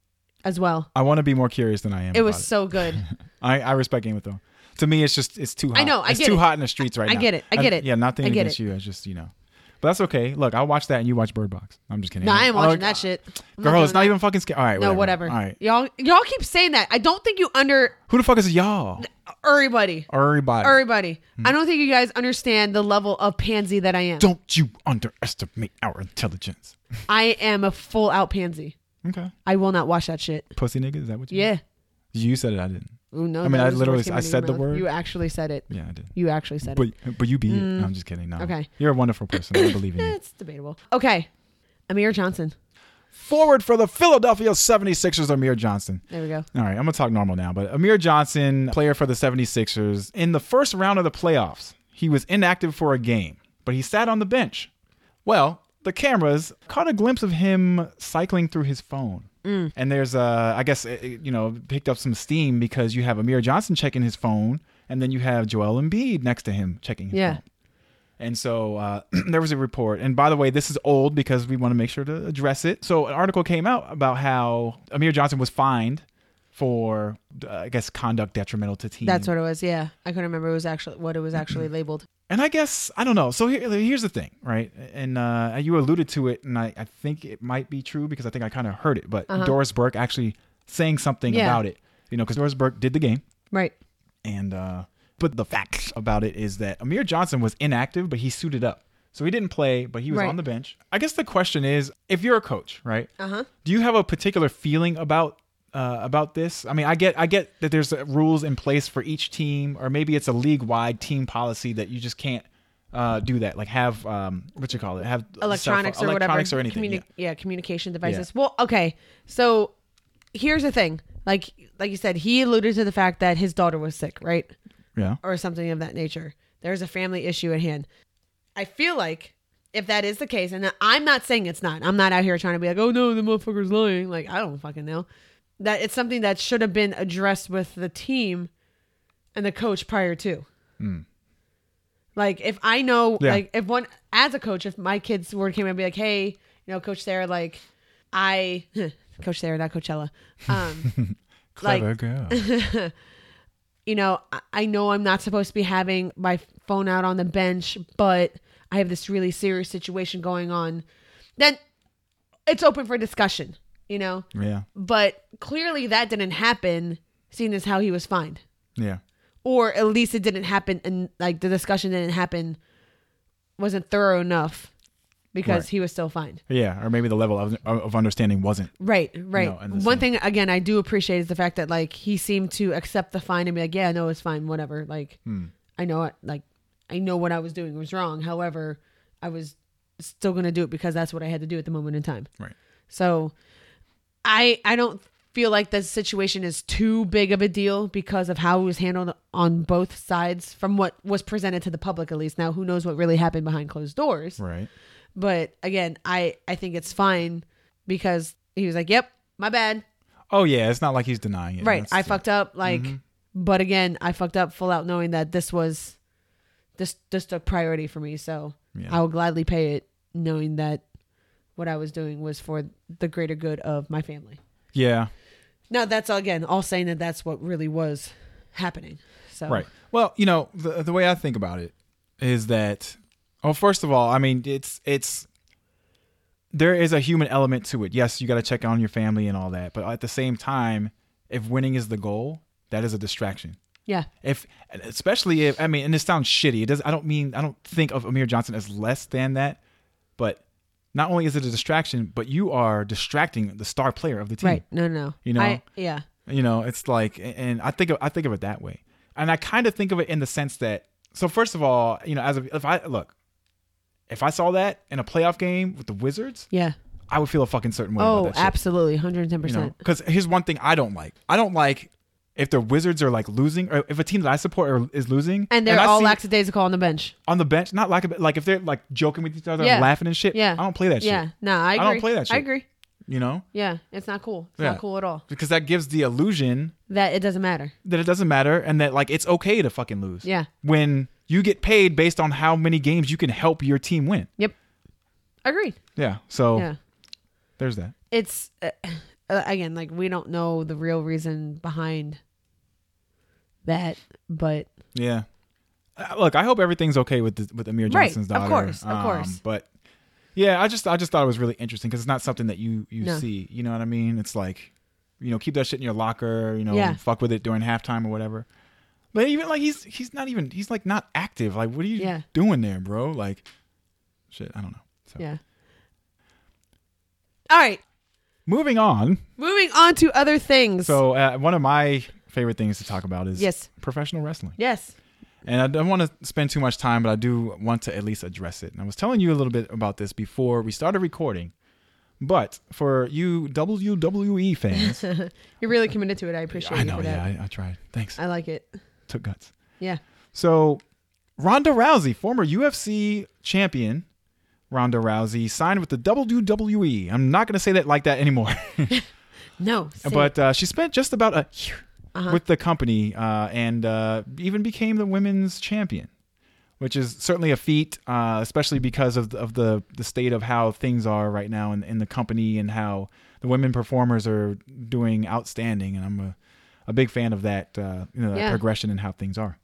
as well. I want to be more curious than I am. It was it. so good. I, I respect Game of Thrones. To me, it's just, it's too hot. I know. I it's get too it. hot in the streets right I now. I get it. I get I, it. Yeah, nothing I get against it. you. It's just, you know. But that's okay. Look, I'll watch that and you watch Bird Box. I'm just kidding. No, I ain't watching like, that shit. I'm girl, not it's not that. even fucking scary. All right, No, whatever. whatever. All right. Y'all, y'all keep saying that. I don't think you under... Who the fuck is y'all? Everybody. Everybody. Everybody. Hmm. I don't think you guys understand the level of pansy that I am. Don't you underestimate our intelligence. I am a full out pansy. Okay. I will not watch that shit. Pussy nigga, is that what you Yeah. mean? You said it, I didn't. Ooh, no, I mean, that I was the literally, worst I came said out the of your mouth. word. You actually said it. Yeah, I did. You actually said but, it. But you be Mm. it. No, I'm just kidding. No. Okay. You're a wonderful person. I believe in you. It's debatable. Okay. Amir Johnson. Forward for the Philadelphia seventy-sixers, Amir Johnson. There we go. All right, I'm going to talk normal now. But Amir Johnson, player for the seventy-sixers, in the first round of the playoffs, he was inactive for a game, but he sat on the bench. Well, the cameras caught a glimpse of him cycling through his phone. Mm. And there's, uh, I guess, it, you know, picked up some steam because you have Amir Johnson checking his phone, and then you have Joel Embiid next to him checking his yeah. phone. And so uh, there was a report. And by the way, this is old because we want to make sure to address it. So an article came out about how Amir Johnson was fined for, uh, I guess, conduct detrimental to team. That's what it was. Yeah, I couldn't remember it was actually what it was actually labeled. And I guess, I don't know. So here, here's the thing, right? And uh, you alluded to it, and I, I think it might be true because I think I kind of heard it. But Uh-huh. Doris Burke actually saying something Yeah. about it, you know, because Doris Burke did the game. Right. And uh, but the fact about it is that Amir Johnson was inactive, but he suited up. So he didn't play, but he was Right. on the bench. I guess the question is, if you're a coach, right? Uh-huh. Do you have a particular feeling about uh, about this? I mean, I get I get that there's uh, rules in place for each team, or maybe it's a league-wide team policy that you just can't uh, do that. Like have um, what you call it? Have Electronics cell or phone- whatever. electronics or anything. Communi- yeah. yeah, communication devices. Well, okay. So here's the thing. Like like you said, he alluded to the fact that his daughter was sick, right? Yeah. Or something of that nature. There's a family issue at hand. I feel like if that is the case, and I'm not saying it's not, I'm not out here trying to be like, oh no, the motherfucker's lying. Like, I don't fucking know. That it's something that should have been addressed with the team and the coach prior to. Hmm. Like, if I know, Yeah. like, if one, as a coach, if my kids were came and be like, hey, you know, Coach Sarah, like, I, Coach Sarah, not Coachella. Um, Clever like, girl. you know, I- I know I'm not supposed to be having my phone out on the bench, but I have this really serious situation going on. Then it's open for discussion, you know? Yeah. But clearly that didn't happen, seeing as how he was fined. Yeah. Or at least it didn't happen, and like the discussion didn't happen, wasn't thorough enough because Right. he was still fined. Yeah. Or maybe the level of, of understanding wasn't. Right, right. know, and the One same- thing, again, I do appreciate is the fact that like he seemed to accept the fine and be like, yeah, no, it's fine, whatever. Like, Hmm. I know it, like, I know what I was doing was wrong. However, I was still going to do it because that's what I had to do at the moment in time. Right. So I, I don't feel like the situation is too big of a deal because of how it was handled on both sides from what was presented to the public, at least. Now, who knows what really happened behind closed doors. Right. But again, I, I think it's fine because he was like, yep, my bad. Oh yeah. It's not like he's denying it. Right. That's- I fucked up. Like, Mhm. but again, I fucked up full out knowing that this was this just a priority for me. So Yeah. I will gladly pay it knowing that what I was doing was for the greater good of my family. Yeah. Now that's again, all saying that that's what really was happening. So, Right. Well, you know, the the way I think about it is that, oh, first of all, I mean, it's it's there is a human element to it. Yes, you got to check on your family and all that, but at the same time, if winning is the goal, that is a distraction. yeah, If especially if I mean, and this sounds shitty. It does. I don't mean I don't think of Amir Johnson as less than that, but not only is it a distraction, but you are distracting the star player of the team. right. No, no, You know? I, yeah, You know, it's like, and I think of, I think of it that way, and I kind of think of it in the sense that. So first of all, you know, as a, if I look, if I saw that in a playoff game with the Wizards, yeah. I would feel a fucking certain way Oh, about that shit. absolutely, one hundred ten You know, percent. because here's one thing I don't like. I don't like if the Wizards are like losing, or if a team that I support are, is losing, And they're I all see lackadaisical on the bench. on the bench, not like like if they're like joking with each other, Yeah. and laughing and shit. Yeah. I don't play that shit. Yeah, no, I agree. don't play that shit. I agree. You know, Yeah, it's not cool. It's Yeah. not cool at all. because that gives the illusion That it doesn't matter. that it doesn't matter and that like it's okay to fucking lose. Yeah. When you get paid based on how many games you can help your team win. Yep. Agreed. Yeah. So Yeah. there's that. It's uh, uh, again, like we don't know the real reason behind that, but Yeah. Uh, look, I hope everything's okay with the, with Amir Right, Johnson's of daughter. course, of Um, course. But yeah, I just I just thought it was really interesting because it's not something that you you No. see. You know what I mean? It's like, you know, keep that shit in your locker. You know, Yeah. fuck with it during halftime or whatever. But even like he's he's not even he's like not active. Like, what are you Yeah. doing there, bro? Like, shit, I don't know. So. yeah. All right, Moving on. moving on to other things. So uh, one of my favorite things to talk about is Yes. professional wrestling. yes, And I don't want to spend too much time, but I do want to at least address it. And I was telling you a little bit about this before we started recording. But for you W W E fans, you're really committed to it. I appreciate I you know, for that. yeah, I, I tried. Thanks. I like it. Took guts. Yeah. So Ronda Rousey, former U F C champion, Ronda Rousey signed with the W W E. I'm not going to say that like that anymore. No, say But uh, she spent just about a year Uh-huh. with the company uh, and uh, even became the women's champion, which is certainly a feat, uh, especially because of, of the, the state of how things are right now in, in the company and how the women performers are doing outstanding. And I'm a a big fan of that, uh, you know, that Yeah. progression and how things are.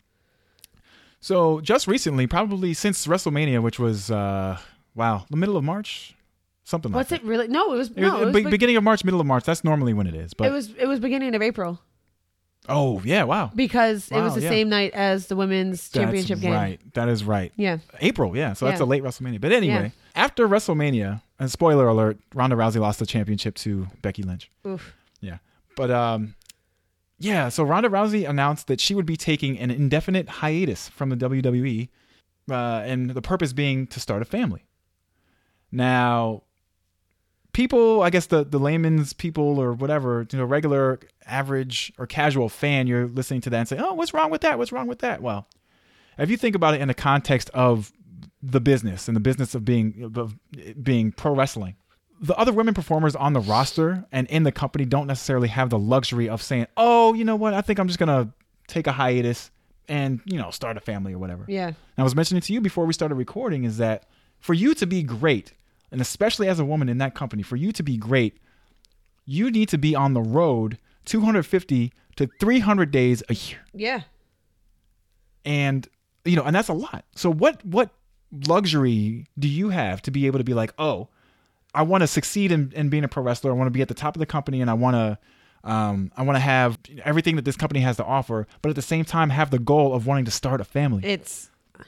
So just recently, probably since WrestleMania, which was uh, wow, the middle of March, something like What's that. it really? No, it was It no. was, It was, be- be- beginning of March, middle of March. That's normally when it is. But it was it was beginning of April oh yeah, wow, because it was Wow, the yeah. same night as the women's championship That's game. right. That is right. Yeah. April, yeah. So that's Yeah. a late WrestleMania. But anyway, after WrestleMania, and spoiler alert, Ronda Rousey lost the championship to Becky Lynch. Oof. Yeah. But um yeah, so Ronda Rousey announced that she would be taking an indefinite hiatus from the W W E, uh, and the purpose being to start a family. Now, people, I guess the, the layman's people or whatever, you know, regular, average, or casual fan, you're listening to that and say, oh, what's wrong with that? What's wrong with that? Well, if you think about it in the context of the business and the business of being of being pro wrestling, the other women performers on the roster and in the company don't necessarily have the luxury of saying, oh, you know what? I think I'm just going to take a hiatus and, you know, start a family or whatever. Yeah. And I was mentioning to you before we started recording is that for you to be great, and especially as a woman in that company, for you to be great, you need to be on the road two hundred fifty to three hundred days a year. Yeah. And, you know, and that's a lot. So what, what luxury do you have to be able to be like, oh, I want to succeed in, in being a pro wrestler. I want to be at the top of the company and I want to, um, I want to have everything that this company has to offer, but at the same time have the goal of wanting to start a family. It's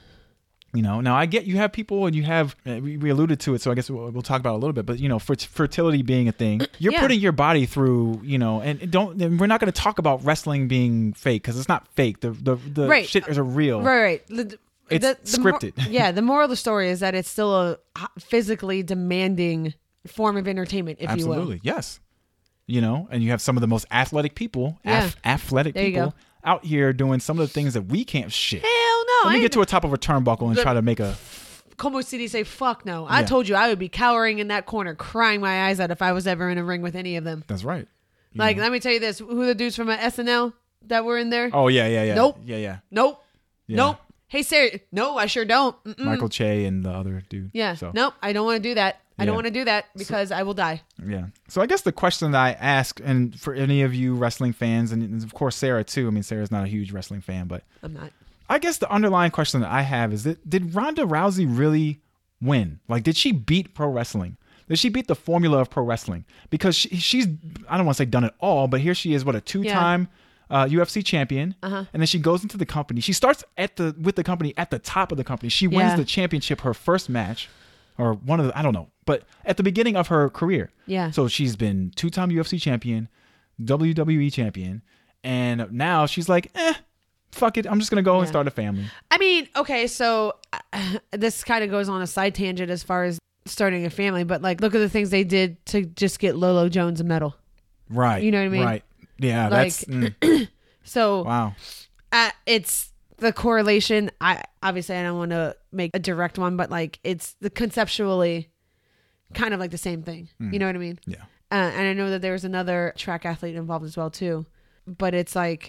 You know, now I get you have people and you have, uh, we, we alluded to it, so I guess we'll, we'll talk about it a little bit, but you know, fer- fertility being a thing, you're Yeah. putting your body through, you know, and don't, and we're not going to talk about wrestling being fake because it's not fake. The, the, the Right. shit is a real. right, right. The- It's the- the mor- scripted. yeah, the moral of the story is that it's still a h- physically demanding form of entertainment, if you will. Absolutely. Yes. You know, and you have some of the most athletic people, Yeah. ath- athletic There you people go. out here doing some of the things that we can't shit. Hell no. Let me I get to a top of a turnbuckle and The- try to make a, Como City say fuck no. I Yeah. told you I would be cowering in that corner, crying my eyes out if I was ever in a ring with any of them. that's right. You Like, know. let me tell you this: who are the dudes from uh, S N L that were in there? Oh yeah, yeah, yeah. Nope. Yeah, yeah. Nope. Yeah. Nope. Hey, Sarah. No, I sure don't. Mm-mm. Michael Che and the other dude. Yeah. So. Nope. I don't want to do that. I don't Yeah. want to do that because I will die. Yeah. So I guess the question that I ask, and for any of you wrestling fans, and of course Sarah too. I mean, Sarah's not a huge wrestling fan, but I'm not. I guess the underlying question that I have is that did Ronda Rousey really win? Like, did she beat pro wrestling? Did she beat the formula of pro wrestling? Because she, she's, I don't want to say done it all, but here she is, what, a two-time uh, U F C champion, Uh-huh. and then she goes into the company. She starts at the with the company at the top of the company. She wins Yeah. the championship her first match, or one of the, I don't know, but at the beginning of her career. Yeah. So she's been two-time U F C champion, W W E champion, and now she's like, eh, fuck it, I'm just gonna go and Yeah. start a family. I mean, okay, so uh, this kind of goes on a side tangent as far as starting a family, but like, look at the things they did to just get Lolo Jones a medal. Right. You know what I mean? Right. Yeah. Like- that's mm, So wow. uh, it's the correlation. I obviously I don't want to make a direct one, but like it's the conceptually kind of like the same thing. You know what I mean? Yeah. Uh, and I know that there's another track athlete involved as well too, but it's like,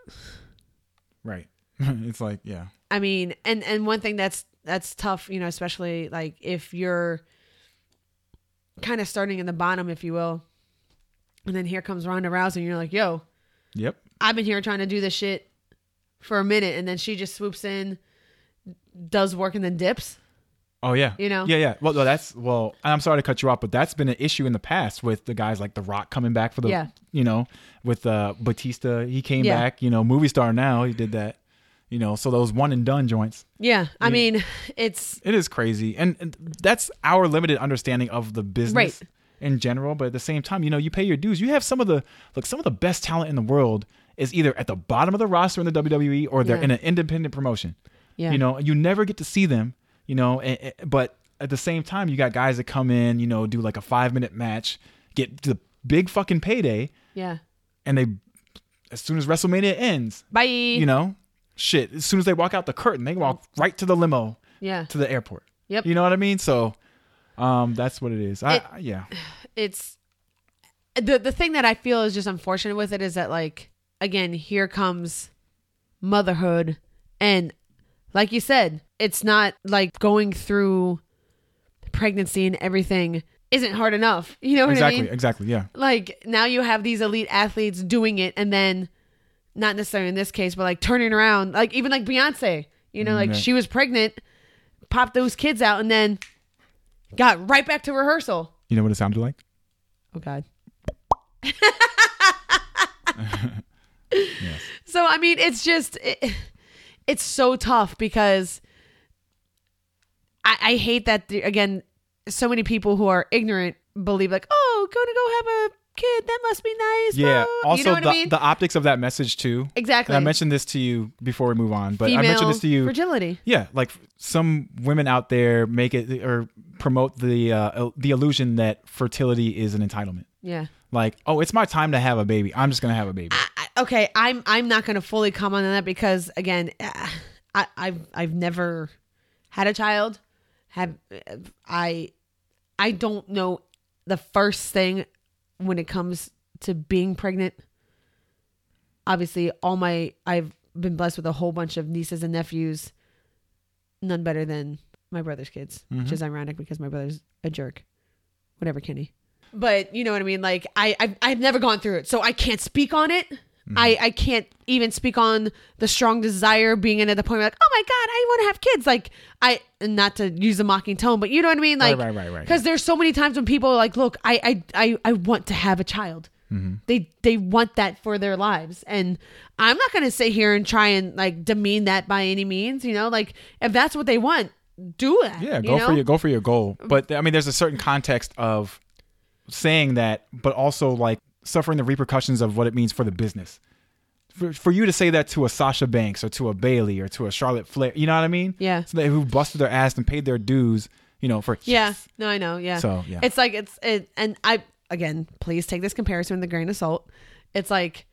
Right. It's like, yeah. I mean, and and one thing that's that's tough, you know, especially like if you're kind of starting in the bottom, if you will, and then here comes Ronda Rousey, and you're like, yo, Yep. I've been here trying to do this shit for a minute, and then she just swoops in, does work, and then dips. Oh yeah. You know? Yeah, yeah. Well, no, that's well. I'm sorry to cut you off, but that's been an issue in the past with the guys like The Rock coming back for the, Yeah. you know, with uh, Batista. He came Yeah. back. You know, movie star now. He did that. You know, so those one and done joints. Yeah, I Yeah. mean, it's It is crazy, and, and that's our limited understanding of the business Right. in general. But at the same time, you know, you pay your dues. You have some of the look, some of the best talent in the world is either at the bottom of the roster in the W W E or they're Yeah. in an independent promotion. yeah, You know, you never get to see them. You know, and, and- but at the same time, you got guys that come in, you know, do like a five minute match, get the big fucking payday, yeah. and they, as soon as WrestleMania ends, Bye. you know, shit, as soon as they walk out the curtain, they walk right to the limo Yeah, to the airport. Yep. You know what I mean? So, um, that's what it is. I, It- I- yeah. it's the the thing that I feel is just unfortunate with it is that like again here comes motherhood, and like you said, it's not like going through pregnancy and everything isn't hard enough. You know what Exactly. I mean? Exactly. Yeah. Like now you have these elite athletes doing it, and then not necessarily in this case, but like turning around, like even like Beyonce, you know, like Yeah. she was pregnant, popped those kids out, and then got right back to rehearsal. You know what it sounded like? Oh God. Yes. So, I mean, it's just, it, it's so tough because I, I hate that, the, again, so many people who are ignorant believe like, oh, going to go have a kid, that must be nice. Yeah. Oh. Also, you know what the, I mean? the optics of that message too. Exactly. And I mentioned this to you before we move on, but Female I mentioned this to you. fragility. Yeah, like some women out there make it or promote the uh, the illusion that fertility is an entitlement. Yeah. Like, oh, it's my time to have a baby. I'm just gonna have a baby. I, I- okay, I'm I'm not going to fully comment on that because again, I I've I've never had a child. Have I I don't know the first thing when it comes to being pregnant. Obviously, all my I've been blessed with a whole bunch of nieces and nephews. None better than my brother's kids, Mm-hmm. which is ironic because my brother's a jerk. Whatever, Kenny. But you know what I mean? Like I, I've, I've never gone through it, so I can't speak on it. Mm-hmm. I, I can't even speak on the strong desire being in at the point where like, oh my God, I want to have kids. Like I, not to use a mocking tone, but you know what I mean? Like, Right, right, right, right. Because there's so many times when people are like, look, I, I, I, I want to have a child. Mm-hmm. They, they want that for their lives. And I'm not going to sit here and try and like demean that by any means, you know, like if that's what they want, do that. Yeah, you go know? for your go for your goal. But I mean, there's a certain context of saying that, but also like suffering the repercussions of what it means for the business. For, for you to say that to a Sasha Banks or to a Bailey or to a Charlotte Flair, you know what I mean? Yeah. So they who busted their ass and paid their dues, you know, for Yeah. No, I know. Yeah. So, yeah. It's like, it's, it, and I, again, please take this comparison with a grain of salt. It's like,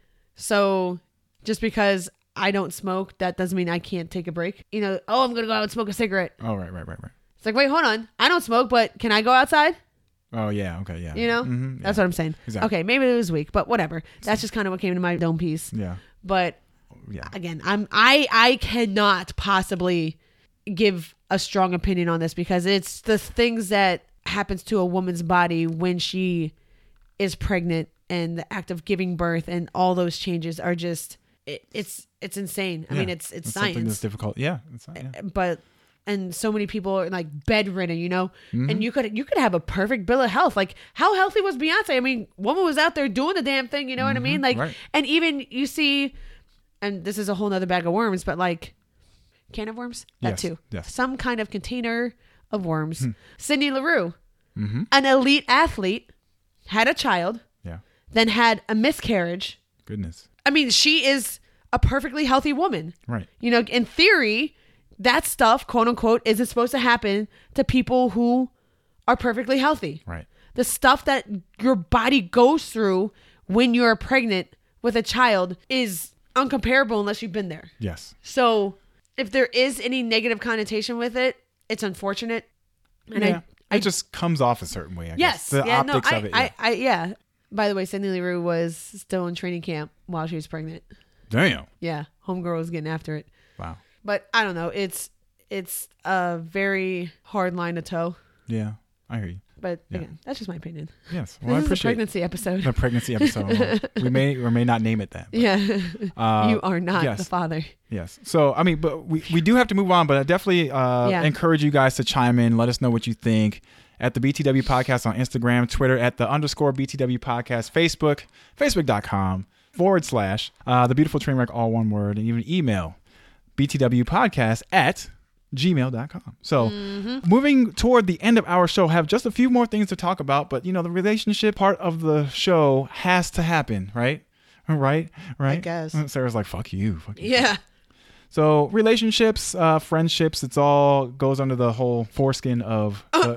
so just because I don't smoke, that doesn't mean I can't take a break. You know, oh, I'm going to go out and smoke a cigarette. Oh, right, right, right, right. It's like, wait, hold on. I don't smoke, but can I go outside? Oh, yeah. Okay. Yeah. You know, Mhm, that's yeah. what I'm saying. Exactly. Okay. Maybe it was weak, but whatever. That's just kind of what came to my dome piece. Yeah. But Yeah. again, I'm, I, I cannot possibly give a strong opinion on this because it's the things that happens to a woman's body when she is pregnant and the act of giving birth and all those changes are just, it, it's, it's insane. I Yeah. mean, it's, it's It's something that's science, difficult. Yeah. It's, yeah. but, and so many people are like bedridden, you know, Mm-hmm. and you could, you could have a perfect bill of health. Like how healthy was Beyonce? I mean, woman was out there doing the damn thing. You know what I mean? Like, right. and even you see, and this is a whole nother bag of worms, but like can of worms, that Yes, too, yes. some kind of container of worms. Sydney LaRue, Mm-hmm. an elite athlete, had a child, Yeah. then had a miscarriage. Goodness. I mean, she is a perfectly healthy woman. Right. You know, in theory, that stuff, quote unquote, isn't supposed to happen to people who are perfectly healthy. Right. The stuff that your body goes through when you're pregnant with a child is uncomparable unless you've been there. Yes. So if there is any negative connotation with it, it's unfortunate. And yeah. I, it just comes off a certain way, I yes, guess. The yeah, optics no, I, of it. I, Yeah. I, yeah. By the way, Sydney LaRue was still in training camp while she was pregnant. Damn. Yeah, homegirl was getting after it. Wow. But I don't know. It's it's a very hard line to toe. Yeah. I hear you. But Yeah. again, that's just my opinion. Yes. Well, I This is a appreciate pregnancy episode. the pregnancy episode. we may or may not name it that. but, Yeah, uh, you are not yes. the father. Yes. So, I mean, but we, we do have to move on, but I definitely uh, Yeah. encourage you guys to chime in. Let us know what you think at the B T W Podcast on Instagram, Twitter at the underscore B T W Podcast, Facebook, facebook.com forward slash uh, the beautiful train wreck, all one word, and even email B T W Podcast at gmail dot com. So Mm-hmm. moving toward the end of our show, have just a few more things to talk about, but you know, the relationship part of the show has to happen, right? Right? Right? guess. Sarah's like, fuck you. Fuck you. Yeah. So relationships, uh, friendships, it's all goes under the whole foreskin of uh,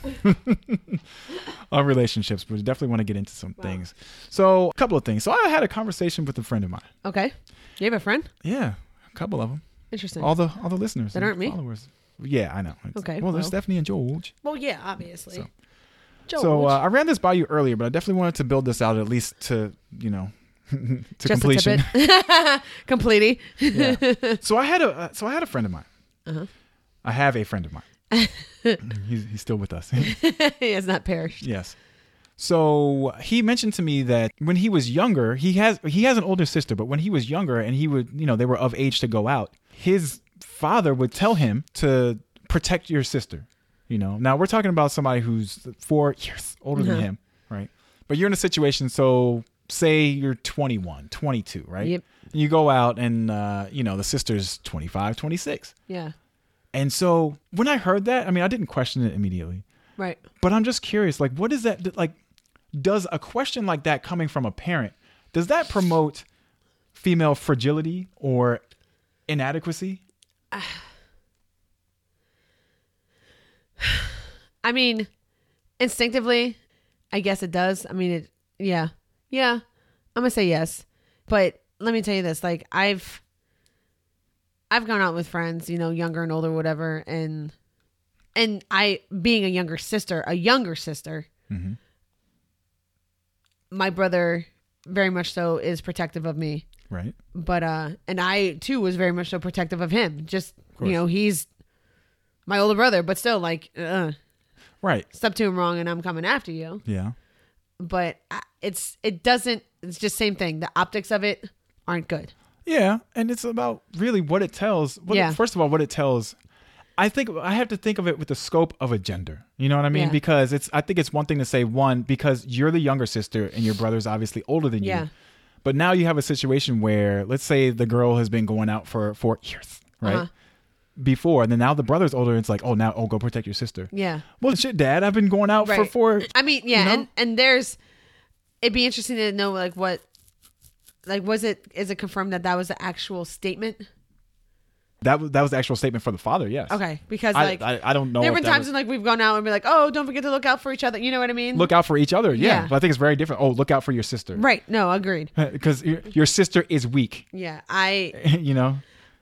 of relationships, but we definitely want to get into some things. So a couple of things. So I had a conversation with a friend of mine. Okay. You have a friend? Yeah, a couple of them. Interesting. All the all the listeners That and aren't me? followers. Yeah, I know. It's- Okay, Well, there's well. Stephanie and George. well, yeah, obviously. So- George. So uh, I ran this by you earlier, but I definitely wanted to build this out at least to you know to Just completion. a tidbit. Completely. Yeah. So I had a uh, so I had a friend of mine. Uh-huh. I have a friend of mine. he's he's still with us. He has not perished. Yes. So he mentioned to me that when he was younger, he has he has an older sister, but when he was younger and he would, you know, they were of age to go out, his father would tell him to protect your sister. You know, now we're talking about somebody who's four years older Uh-huh. than him, right? But you're in a situation, so say you're twenty-one, twenty-two, right? Yep. You go out and, uh, you know, the sister's twenty-five, twenty-six. Yeah. And so when I heard that, I mean, I didn't question it immediately, Right. but I'm just curious, like, what is that? Like, does a question like that coming from a parent, does that promote female fragility or inadequacy? I mean, instinctively, I guess it does. I mean, it, yeah. Yeah. I'm going to say yes. But let me tell you this, like I've, I've gone out with friends, you know, younger and older, whatever. And, and I, being a younger sister, a younger sister, Mm-hmm. my brother very much so is protective of me. Right. But, uh, and I too was very much so protective of him. Just, course. you know, he's my older brother, but still like, uh, Right. step to him wrong and I'm coming after you. Yeah. But I- it's, it doesn't, it's just same thing. The optics of it aren't good. Yeah. And it's about really what it tells. What Yeah. it, first of all, what it tells, I think I have to think of it with the scope of a gender. You know what I mean? Yeah. Because it's, I think it's one thing to say, one, because you're the younger sister and your brother's obviously older than Yeah. you. But now you have a situation where, let's say the girl has been going out for four years, right? Uh-huh. Before, and then now the brother's older. It's like, oh, now, oh, go protect your sister. Yeah. Well, shit, Dad, I've been going out for Right. four. I mean, yeah. you know? And, and there's, it'd be interesting to know like what, like, was it, is it confirmed that that was the actual statement? That was that was the actual statement for the father. Yes. Okay. Because I, like, I, I don't know. there if have been that times was- when like we've gone out and be like, oh, don't forget to look out for each other. You know what I mean? look out for each other. Yeah. Yeah. But I think it's very different. Oh, look out for your sister. Right. No, agreed. Because your, your sister is weak. Yeah. I, You know.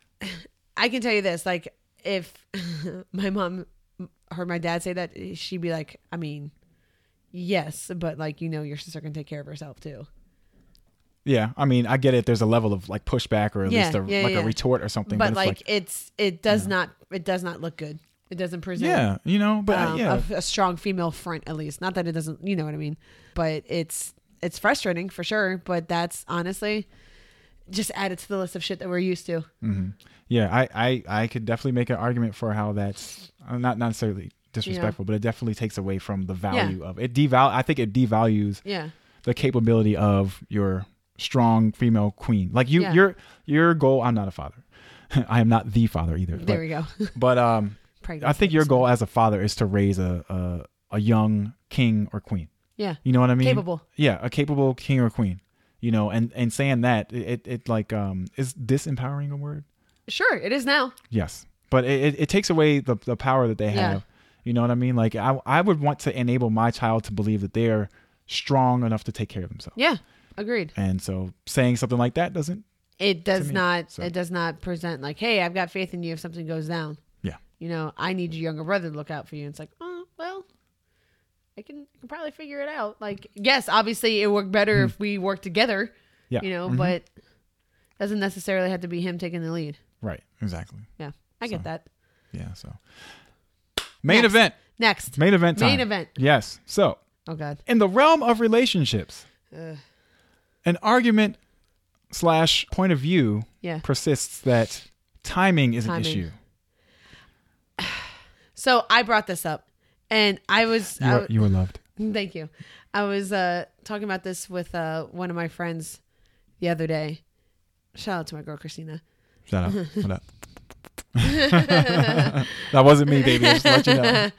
I can tell you this, like if my mom heard my dad say that, she'd be like, I mean, yes, but like, you know, your sister can take care of herself too. Yeah. I mean, I get it. There's a level of like pushback or at Yeah, least a, yeah, like yeah. a retort or something. But it's like, it's, it does not, it does not look good. It doesn't present yeah, you know. But uh, um, yeah. a, a strong female front, at least. Not that it doesn't, you know what I mean? But it's, it's frustrating for sure. But that's honestly just added to the list of shit that we're used to. hmm Yeah, I, I, I could definitely make an argument for how that's uh, not not necessarily disrespectful, but it definitely takes away from the value of it. Deval, I think it devalues Yeah. the capability of your strong female queen. Like you, Yeah. your your goal. I'm not a father. I am not the father either. There but, we go. but um, Pregnant I think your face. goal as a father is to raise a, a a young king or queen. Yeah. You know what I mean? Capable. Yeah, a capable king or queen. You know, and and saying that it it, it like um is disempowering a word? Sure. It is now. Yes, but it, it, it takes away the, the power that they Yeah. have. You know what I mean? Like I I would want to enable my child to believe that they're strong enough to take care of themselves. Yeah. Agreed. And so saying something like that doesn't. It does me, not, so. it does not present like, hey, I've got faith in you if something goes down. Yeah. You know, I need your younger brother to look out for you. And it's like, oh, well, I can, I can probably figure it out. Like, yes, obviously it worked better if we work together, Yeah. you know, Mhm. but doesn't necessarily have to be him taking the lead. Right. Exactly. Yeah. I get So. that. Yeah. So. Main Next. event. Next. Main event time. Main event. Yes. So Oh, God. in the realm of relationships, Ugh. an argument slash point of view Yeah. persists that timing is Timing. an issue. So I brought this up and I was, You I, are, you are loved. Thank you. I was uh, talking about this with uh, one of my friends the other day. Shout out to my girl, Christina. Shut up. Shut up. That wasn't me, baby. Just to let you know.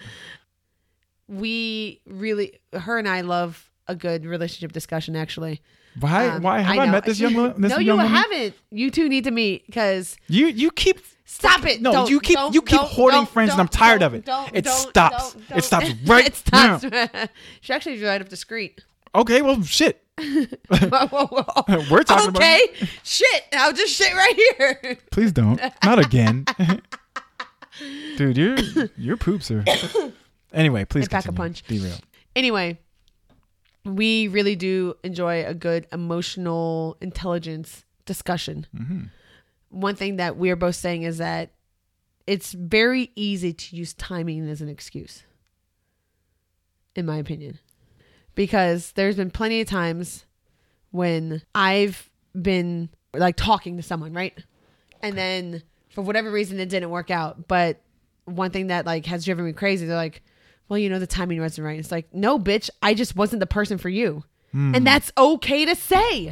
We really, her and I love a good relationship discussion, actually. Why? Um, why have I, know. met this young lo- this No, young you woman? haven't. You two need to meet because You you keep stop it. no. Don't, you keep don't, you keep don't, hoarding don't, friends, and I'm don't, tired don't, of it. don't, it don't, stops. don't, It don't. stops right it stops. now. She actually is right up the street. Okay, well, shit. Whoa, whoa, whoa. We're talking about. Okay, shit. I'll just shit right here. Please don't. Not again, dude. Your your poops are. Anyway, please Hit back a continue. punch. Be real. Anyway, we really do enjoy a good emotional intelligence discussion. Mm-hmm. One thing that we're both saying is that it's very easy to use timing as an excuse, in my opinion, because there's been plenty of times when I've been like talking to someone, right? And then for whatever reason, it didn't work out. But one thing that like has driven me crazy, they're like, well, you know, the timing wasn't right. It's like, no, bitch, I just wasn't the person for you. Hmm. And that's okay to say.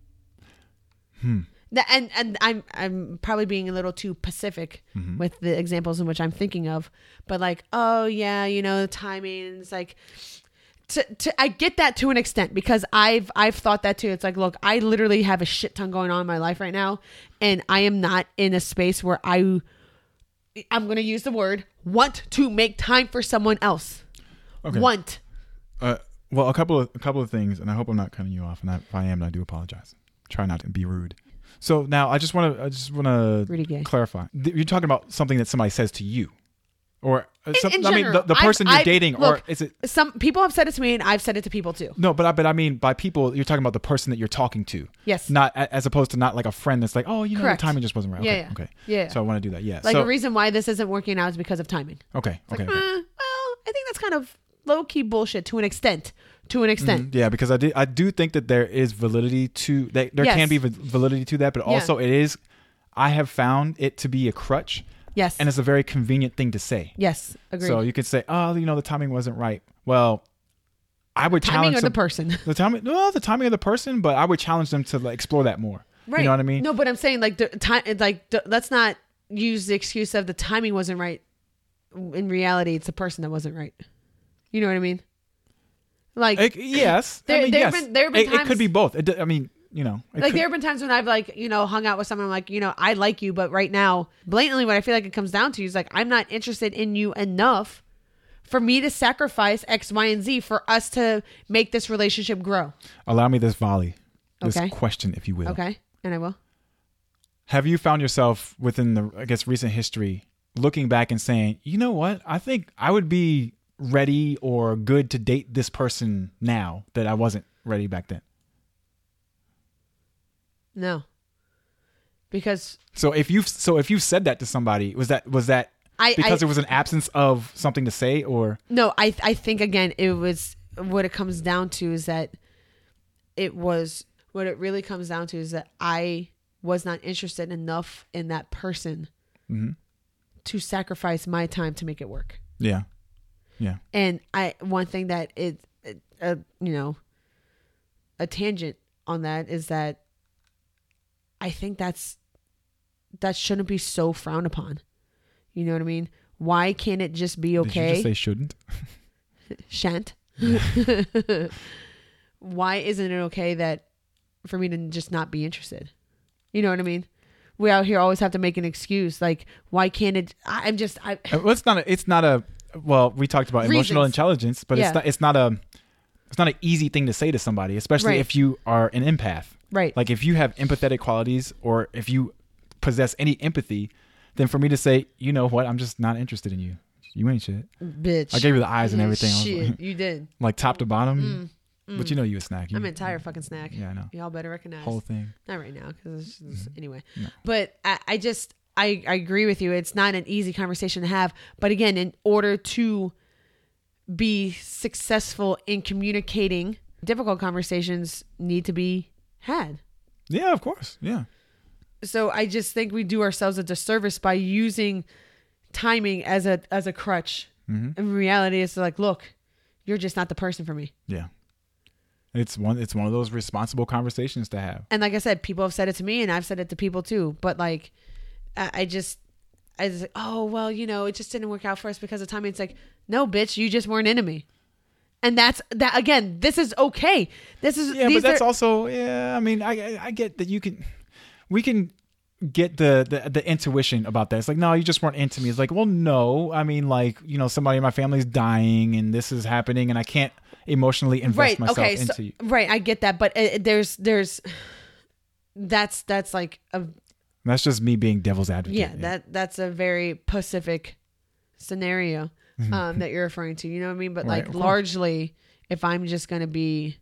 Hmm. That, and and I'm I'm probably being a little too pacific Mm-hmm. with the examples in which I'm thinking of, but like, oh yeah, you know, the timing. It's like, to, to I get that to an extent because I've I've thought that too. It's like, look, I literally have a shit ton going on in my life right now, and I am not in a space where I I'm gonna use the word want to make time for someone else. Okay. Want. Uh, well, a couple of a couple of things, and I hope I'm not cutting you off. And I, if I am, I do apologize. Try not to be rude. So now I just want to I just want to clarify. Th- You're talking about something that somebody says to you, or uh, some, in I mean the, the person I've, you're I've, dating, look, or is it? Some people have said it to me, and I've said it to people too. No, but I but I mean by people, you're talking about the person that you're talking to. Yes. Not a- as opposed to not like a friend that's like, oh, you know, Correct. the timing just wasn't right. Yeah, Okay. yeah. Okay. Yeah. So I want to do that. Yeah. Like so, the reason why this isn't working out is because of timing. Okay. Okay. Like, okay. eh, well, I think that's kind of low key bullshit to an extent. To an extent. Mhm. Yeah, because I did I do think that there is validity to that. There Yes. can be va- validity to that, but Yeah. also it is. I have found it to be a crutch, Yes. and it's a very convenient thing to say. Yes. Agreed. So you could say, "Oh, you know, the timing wasn't right." Well, I would timing challenge or the some- person. the timing. Well, the timing of the person, but I would challenge them to like, explore that more. Right. You know what I mean? No, but I'm saying like the time. Like the, let's not use the excuse of the timing wasn't right. In reality, it's the person that wasn't right. You know what I mean? Like It- yes. There- I mean, there yes. have been- there have been it, it times- could be both. It, d- I mean, you know, it like could- there have been times when I've like, you know, hung out with someone like, you know, I like you, but right now, blatantly what I feel like it comes down to is like, I'm not interested in you enough for me to sacrifice X, Y, and Z for us to make this relationship grow. allow me this volley, this Okay. question, if you will. Okay. And I will. Have you found yourself within the, I guess, recent history, looking back and saying, you know what, I think I would be ready or good to date this person now that I wasn't ready back then? No. Because So if you so if you said that to somebody, was that was that I because I, there was an absence of something to say, or No, I I think again it was what it comes down to is that it was what it really comes down to is that I was not interested enough in that person Mhm. to sacrifice my time to make it work. yeah, yeah, And I one thing that it, it uh, you know a tangent on that is that I think that's that shouldn't be so frowned upon. You know what I mean? Why can't it just be Did you okay? just say shouldn't? Shan't. Why isn't it okay that for me to just not be interested? You know what I mean? We out here always have to make an excuse. Like, why can't it? I, I'm just. I, Uh, well, it's not. A, it's not a. Well, we talked about emotional Reasons. intelligence, but Yeah. it's not. It's not a. It's not an easy thing to say to somebody, especially Right. if you are an empath. right. Like if you have empathetic qualities, or if you possess any empathy, then for me to say, you know what, I'm just not interested in you. You ain't shit. Bitch. I gave you the eyes and everything. I was Shit, like, you did. like top to bottom. Mm, But you know you a snack. You, I'm an entire fucking snack. Yeah, I know. Y'all better recognize. Whole thing. Not right now, because Mm-hmm. anyway. No. But I, I just I, I agree with you. It's not an easy conversation to have. But again, in order to be successful in communicating, difficult conversations need to be had. Yeah, of course. Yeah. So I just think we do ourselves a disservice by using timing as a as a crutch. Mm-hmm. In reality, it's like, look, you're just not the person for me. Yeah. It's one. It's one of those responsible conversations to have. And like I said, people have said it to me, and I've said it to people too. But like, I, I just, I was like, oh well, you know, it just didn't work out for us because of timing. It's like, no, bitch, you just weren't into me. And that's that again. This is okay. This is Yeah, these but that's are, also. Yeah, I mean, I I, I get that you can. We can get the, the the intuition about that. It's like, no, you just weren't into me. It's like, well, no, I mean, like, you know, somebody in my family's dying and this is happening and I can't emotionally invest right. myself Okay, into so, you. right. I get that, but it, there's there's that's that's like a That's just me being devil's advocate. yeah, that that's a very Pacific scenario um, that you're referring to. You know what I mean? But Right, like of course. largely, if I'm just gonna be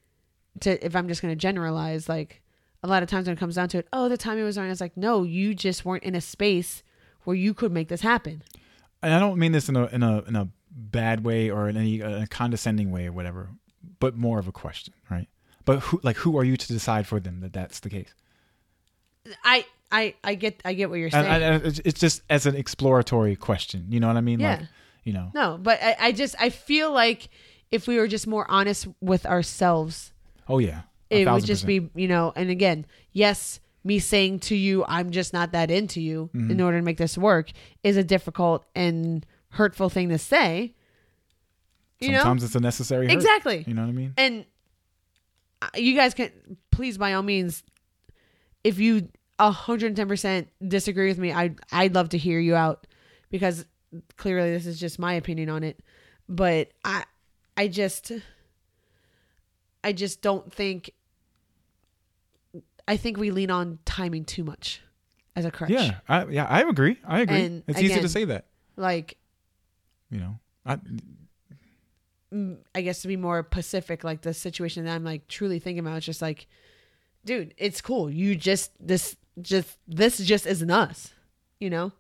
to if I'm just gonna generalize, like a lot of times when it comes down to it, oh, the timing was wrong. It's like, no, you just weren't in a space where you could make this happen. And I don't mean this in a in a in a bad way or in any uh, condescending way or whatever. but more of a question, right? But who, like, who are you to decide for them that that's the case? I, I, I get, I get what you're saying. And, and it's it's just as an exploratory question. You know what I mean? Yeah. Like, you know. No, but I, I just, I feel like if we were just more honest with ourselves, Oh yeah. it would just be, you know, and again, yes, me saying to you, I'm just not that into you Mm-hmm. in order to make this work is a difficult and hurtful thing to say. You Sometimes know? it's a necessary hurt. Exactly. You know what I mean? And uh, you guys can, please, by all means, if you one hundred ten percent disagree with me, I, I'd love to hear you out, because clearly this is just my opinion on it. But I, I just, I just don't think, I think we lean on timing too much as a crutch. Yeah, I, yeah, I agree. I agree. And it's easy again, to say that. Like, You know, I, mm, I guess to be more Pacific, like the situation that I'm like truly thinking about, it's just like, dude, it's cool. You just, this, just, this just isn't us, you know?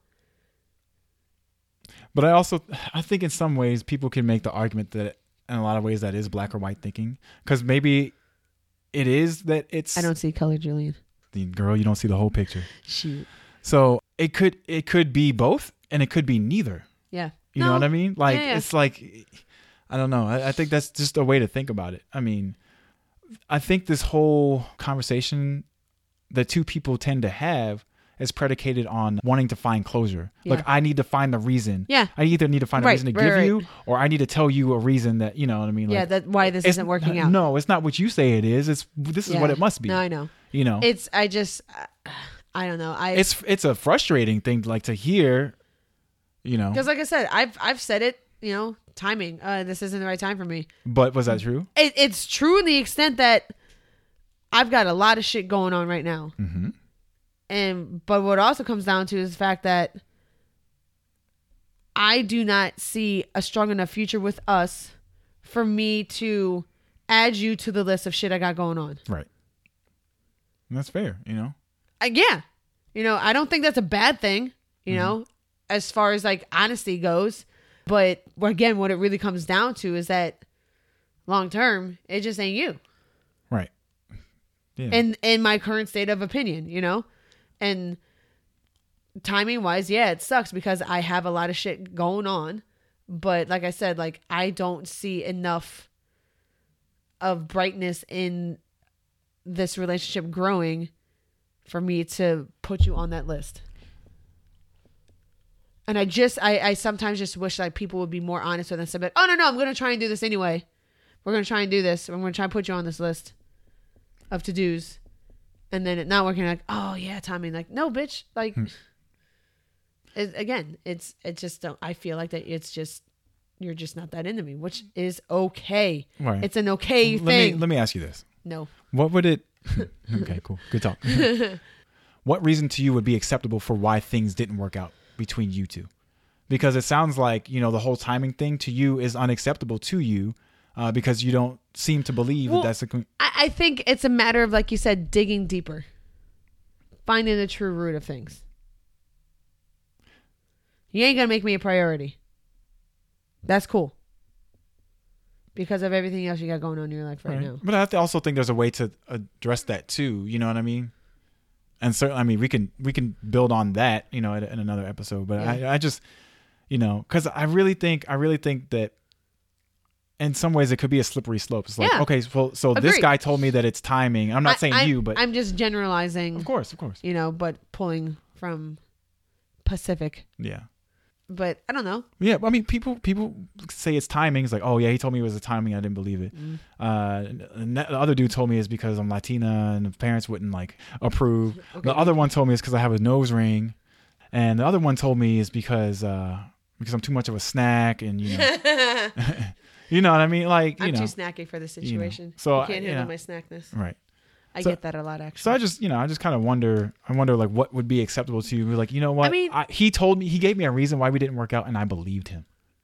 but I also, I think in some ways people can make the argument that in a lot of ways that is black or white thinking, because maybe it is that it's. I don't see color, Julian. The girl, you don't see the whole picture. Shoot. So it could, it could be both, and it could be neither. Yeah. You No. know what I mean? Like, Yeah, yeah. it's like, I don't know. I, I think that's just a way to think about it. I mean, I think this whole conversation that two people tend to have is predicated on wanting to find closure. Yeah. Like, I need to find the reason. Yeah. I either need to find a Right, reason to right, give right. you, or I need to tell you a reason that, you know what I mean? Yeah, Like, that why this it's- isn't working out. No, it's not what you say it is. It's, this is Yeah. what it must be. No, I know. You know? It's, I just, uh, I don't know. I, it's, it's a frustrating thing, like, to hear, you know, because like I said, I've, I've said it, you know, timing, uh, this isn't the right time for me. but was that true? It, it's true in the extent that I've got a lot of shit going on right now. Mm-hmm. And but what also comes down to is the fact that I do not see a strong enough future with us for me to add you to the list of shit I got going on. Right. And that's fair, you know? Uh, yeah. You know, I don't think that's a bad thing, you Mm-hmm. know, as far as like honesty goes. But again, what it really comes down to is that long term, it just ain't you. Right. Yeah. in in my current state of opinion, you know? And timing wise, yeah, it sucks because I have a lot of shit going on. But like I said, like I don't see enough of brightness in this relationship growing for me to put you on that list. And I just, I, I sometimes just wish like people would be more honest with us and say, oh no, no, I'm going to try and do this anyway. We're going to try and do this. I'm going to try and put you on this list of to-dos. And then it not working, like, oh yeah, timing. Like, no, bitch. Like, Hmm. it, again, it's it just don't. I feel like that it's just you're just not that into me, which is okay. Right. It's an okay let thing. me let me ask you this. No, What would it Okay, cool. Good talk. What reason to you would be acceptable for why things didn't work out between you two? Because it sounds like, you know, the whole timing thing to you is unacceptable to you, uh, because you don't seem to believe Well, that that's a con- I, I think it's a matter of, like you said, digging deeper, finding the true root of things. You ain't gonna make me a priority. That's cool. Because of everything else you got going on in your life right, Right. now. But I th- also think there's a way to address that too. You know what I mean? And certainly, I mean, we can we can build on that, you know, in, in another episode. But Yeah. I, I just, you know, because I really think I really think that in some ways it could be a slippery slope. It's like, Yeah. okay, so so this Agreed. guy told me that it's timing. I'm not I- saying I'm- you, but I'm just generalizing. of course, of course, You know, but pulling from Pacific. yeah. But I don't know. Yeah, I mean, people people say it's timing. It's like, oh yeah, he told me it was the timing. I didn't believe it. Mm. Uh, and that- the other dude told me it's because I'm Latina and the parents wouldn't like approve. Okay. The other one told me it's because I have a nose ring, and the other one told me is because uh, because I'm too much of a snack, and you know, you know what I mean. Like, you I'm know, too snacky for the situation. So, I I- can't you handle know. my snackness. right. I So- get that a lot, actually. So I just, you know, I just kind of wonder. I wonder like what would be acceptable to you. Like, you know what? I mean- he told me, he gave me a reason why we didn't work out, and I believed him.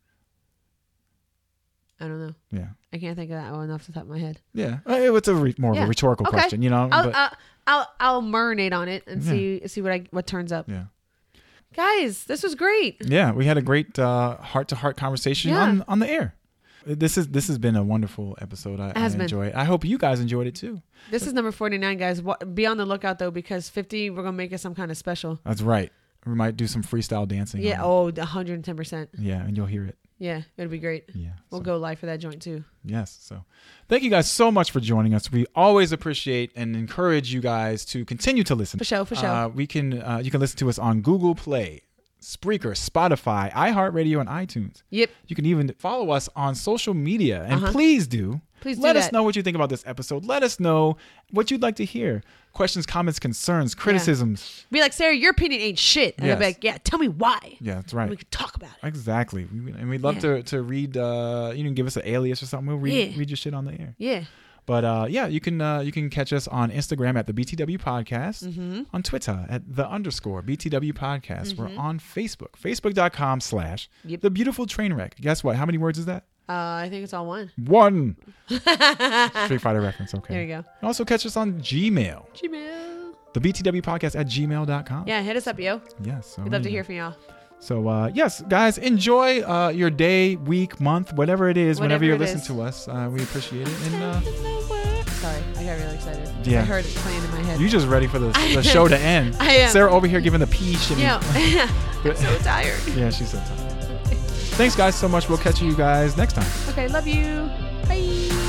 I don't know. Yeah. I can't think of that one off the top of my head. Yeah. Uh, It's a re- more of Yeah. a rhetorical Okay. question, you know. I'll, but, I'll, I'll, I'll marinate on it and Yeah. see see what I what turns up. yeah. Guys, this was great. Yeah, we had a great uh, heart-to-heart conversation Yeah. on on the air. This is this has been a wonderful episode. I, It has I been. enjoy it. I hope you guys enjoyed it too. This is number forty-nine, guys. What, be on the lookout, though, because fifty, we're going to make it some kind of special. That's right. We might do some freestyle dancing. Yeah. on Oh, one hundred ten percent. it. Yeah, and you'll hear it. Yeah. It'll be great. Yeah. We'll so- go live for that joint, too. Yes. So thank you guys so much for joining us. We always appreciate and encourage you guys to continue to listen. For sure, for sure. Uh, we can uh, you can listen to us on Google Play, Spreaker, Spotify, iHeartRadio, and iTunes. Yep. You can even follow us on social media. And Uh-huh. please do. Please do Let us that. know what you think about this episode. Let us know what you'd like to hear. Questions, comments, concerns, criticisms. Be like, Sarah, your opinion ain't shit. And Yes. I'll be like, yeah, tell me why. Yeah, that's And right. we can talk about it. Exactly. We- And we'd love Yeah. to, to read, uh, you can give us an alias or something. We'll read, Yeah. read your shit on the air. Yeah. But uh, yeah, you can uh, you can catch us on Instagram at the B T W Podcast, Mm-hmm. on Twitter at the underscore B T W Podcast. We're on Facebook, facebook.com slash Yep. the beautiful train wreck. Guess what? How many words is that? Uh, I think it's all one. One. Street Fighter reference. Okay. There you go. Also catch us on Gmail, Gmail. the B T W Podcast at gmail dot com. Yeah, hit us up, yo. Yes. So, We'd love to yeah. hear from y'all. So uh, yes, guys, enjoy uh, your day, week, month, whatever it is, Whatever whenever you're it listening is. to us. Uh, we appreciate it. And uh, Sorry, I got really excited. Yeah. I heard it playing in my head. you just ready for the, the show to end. I am. Sarah over here giving the pee shimmy. Yeah. I'm so tired. Yeah, she's so tired. Thanks, guys, so much. We'll catch you guys next time. Okay, love you. Bye.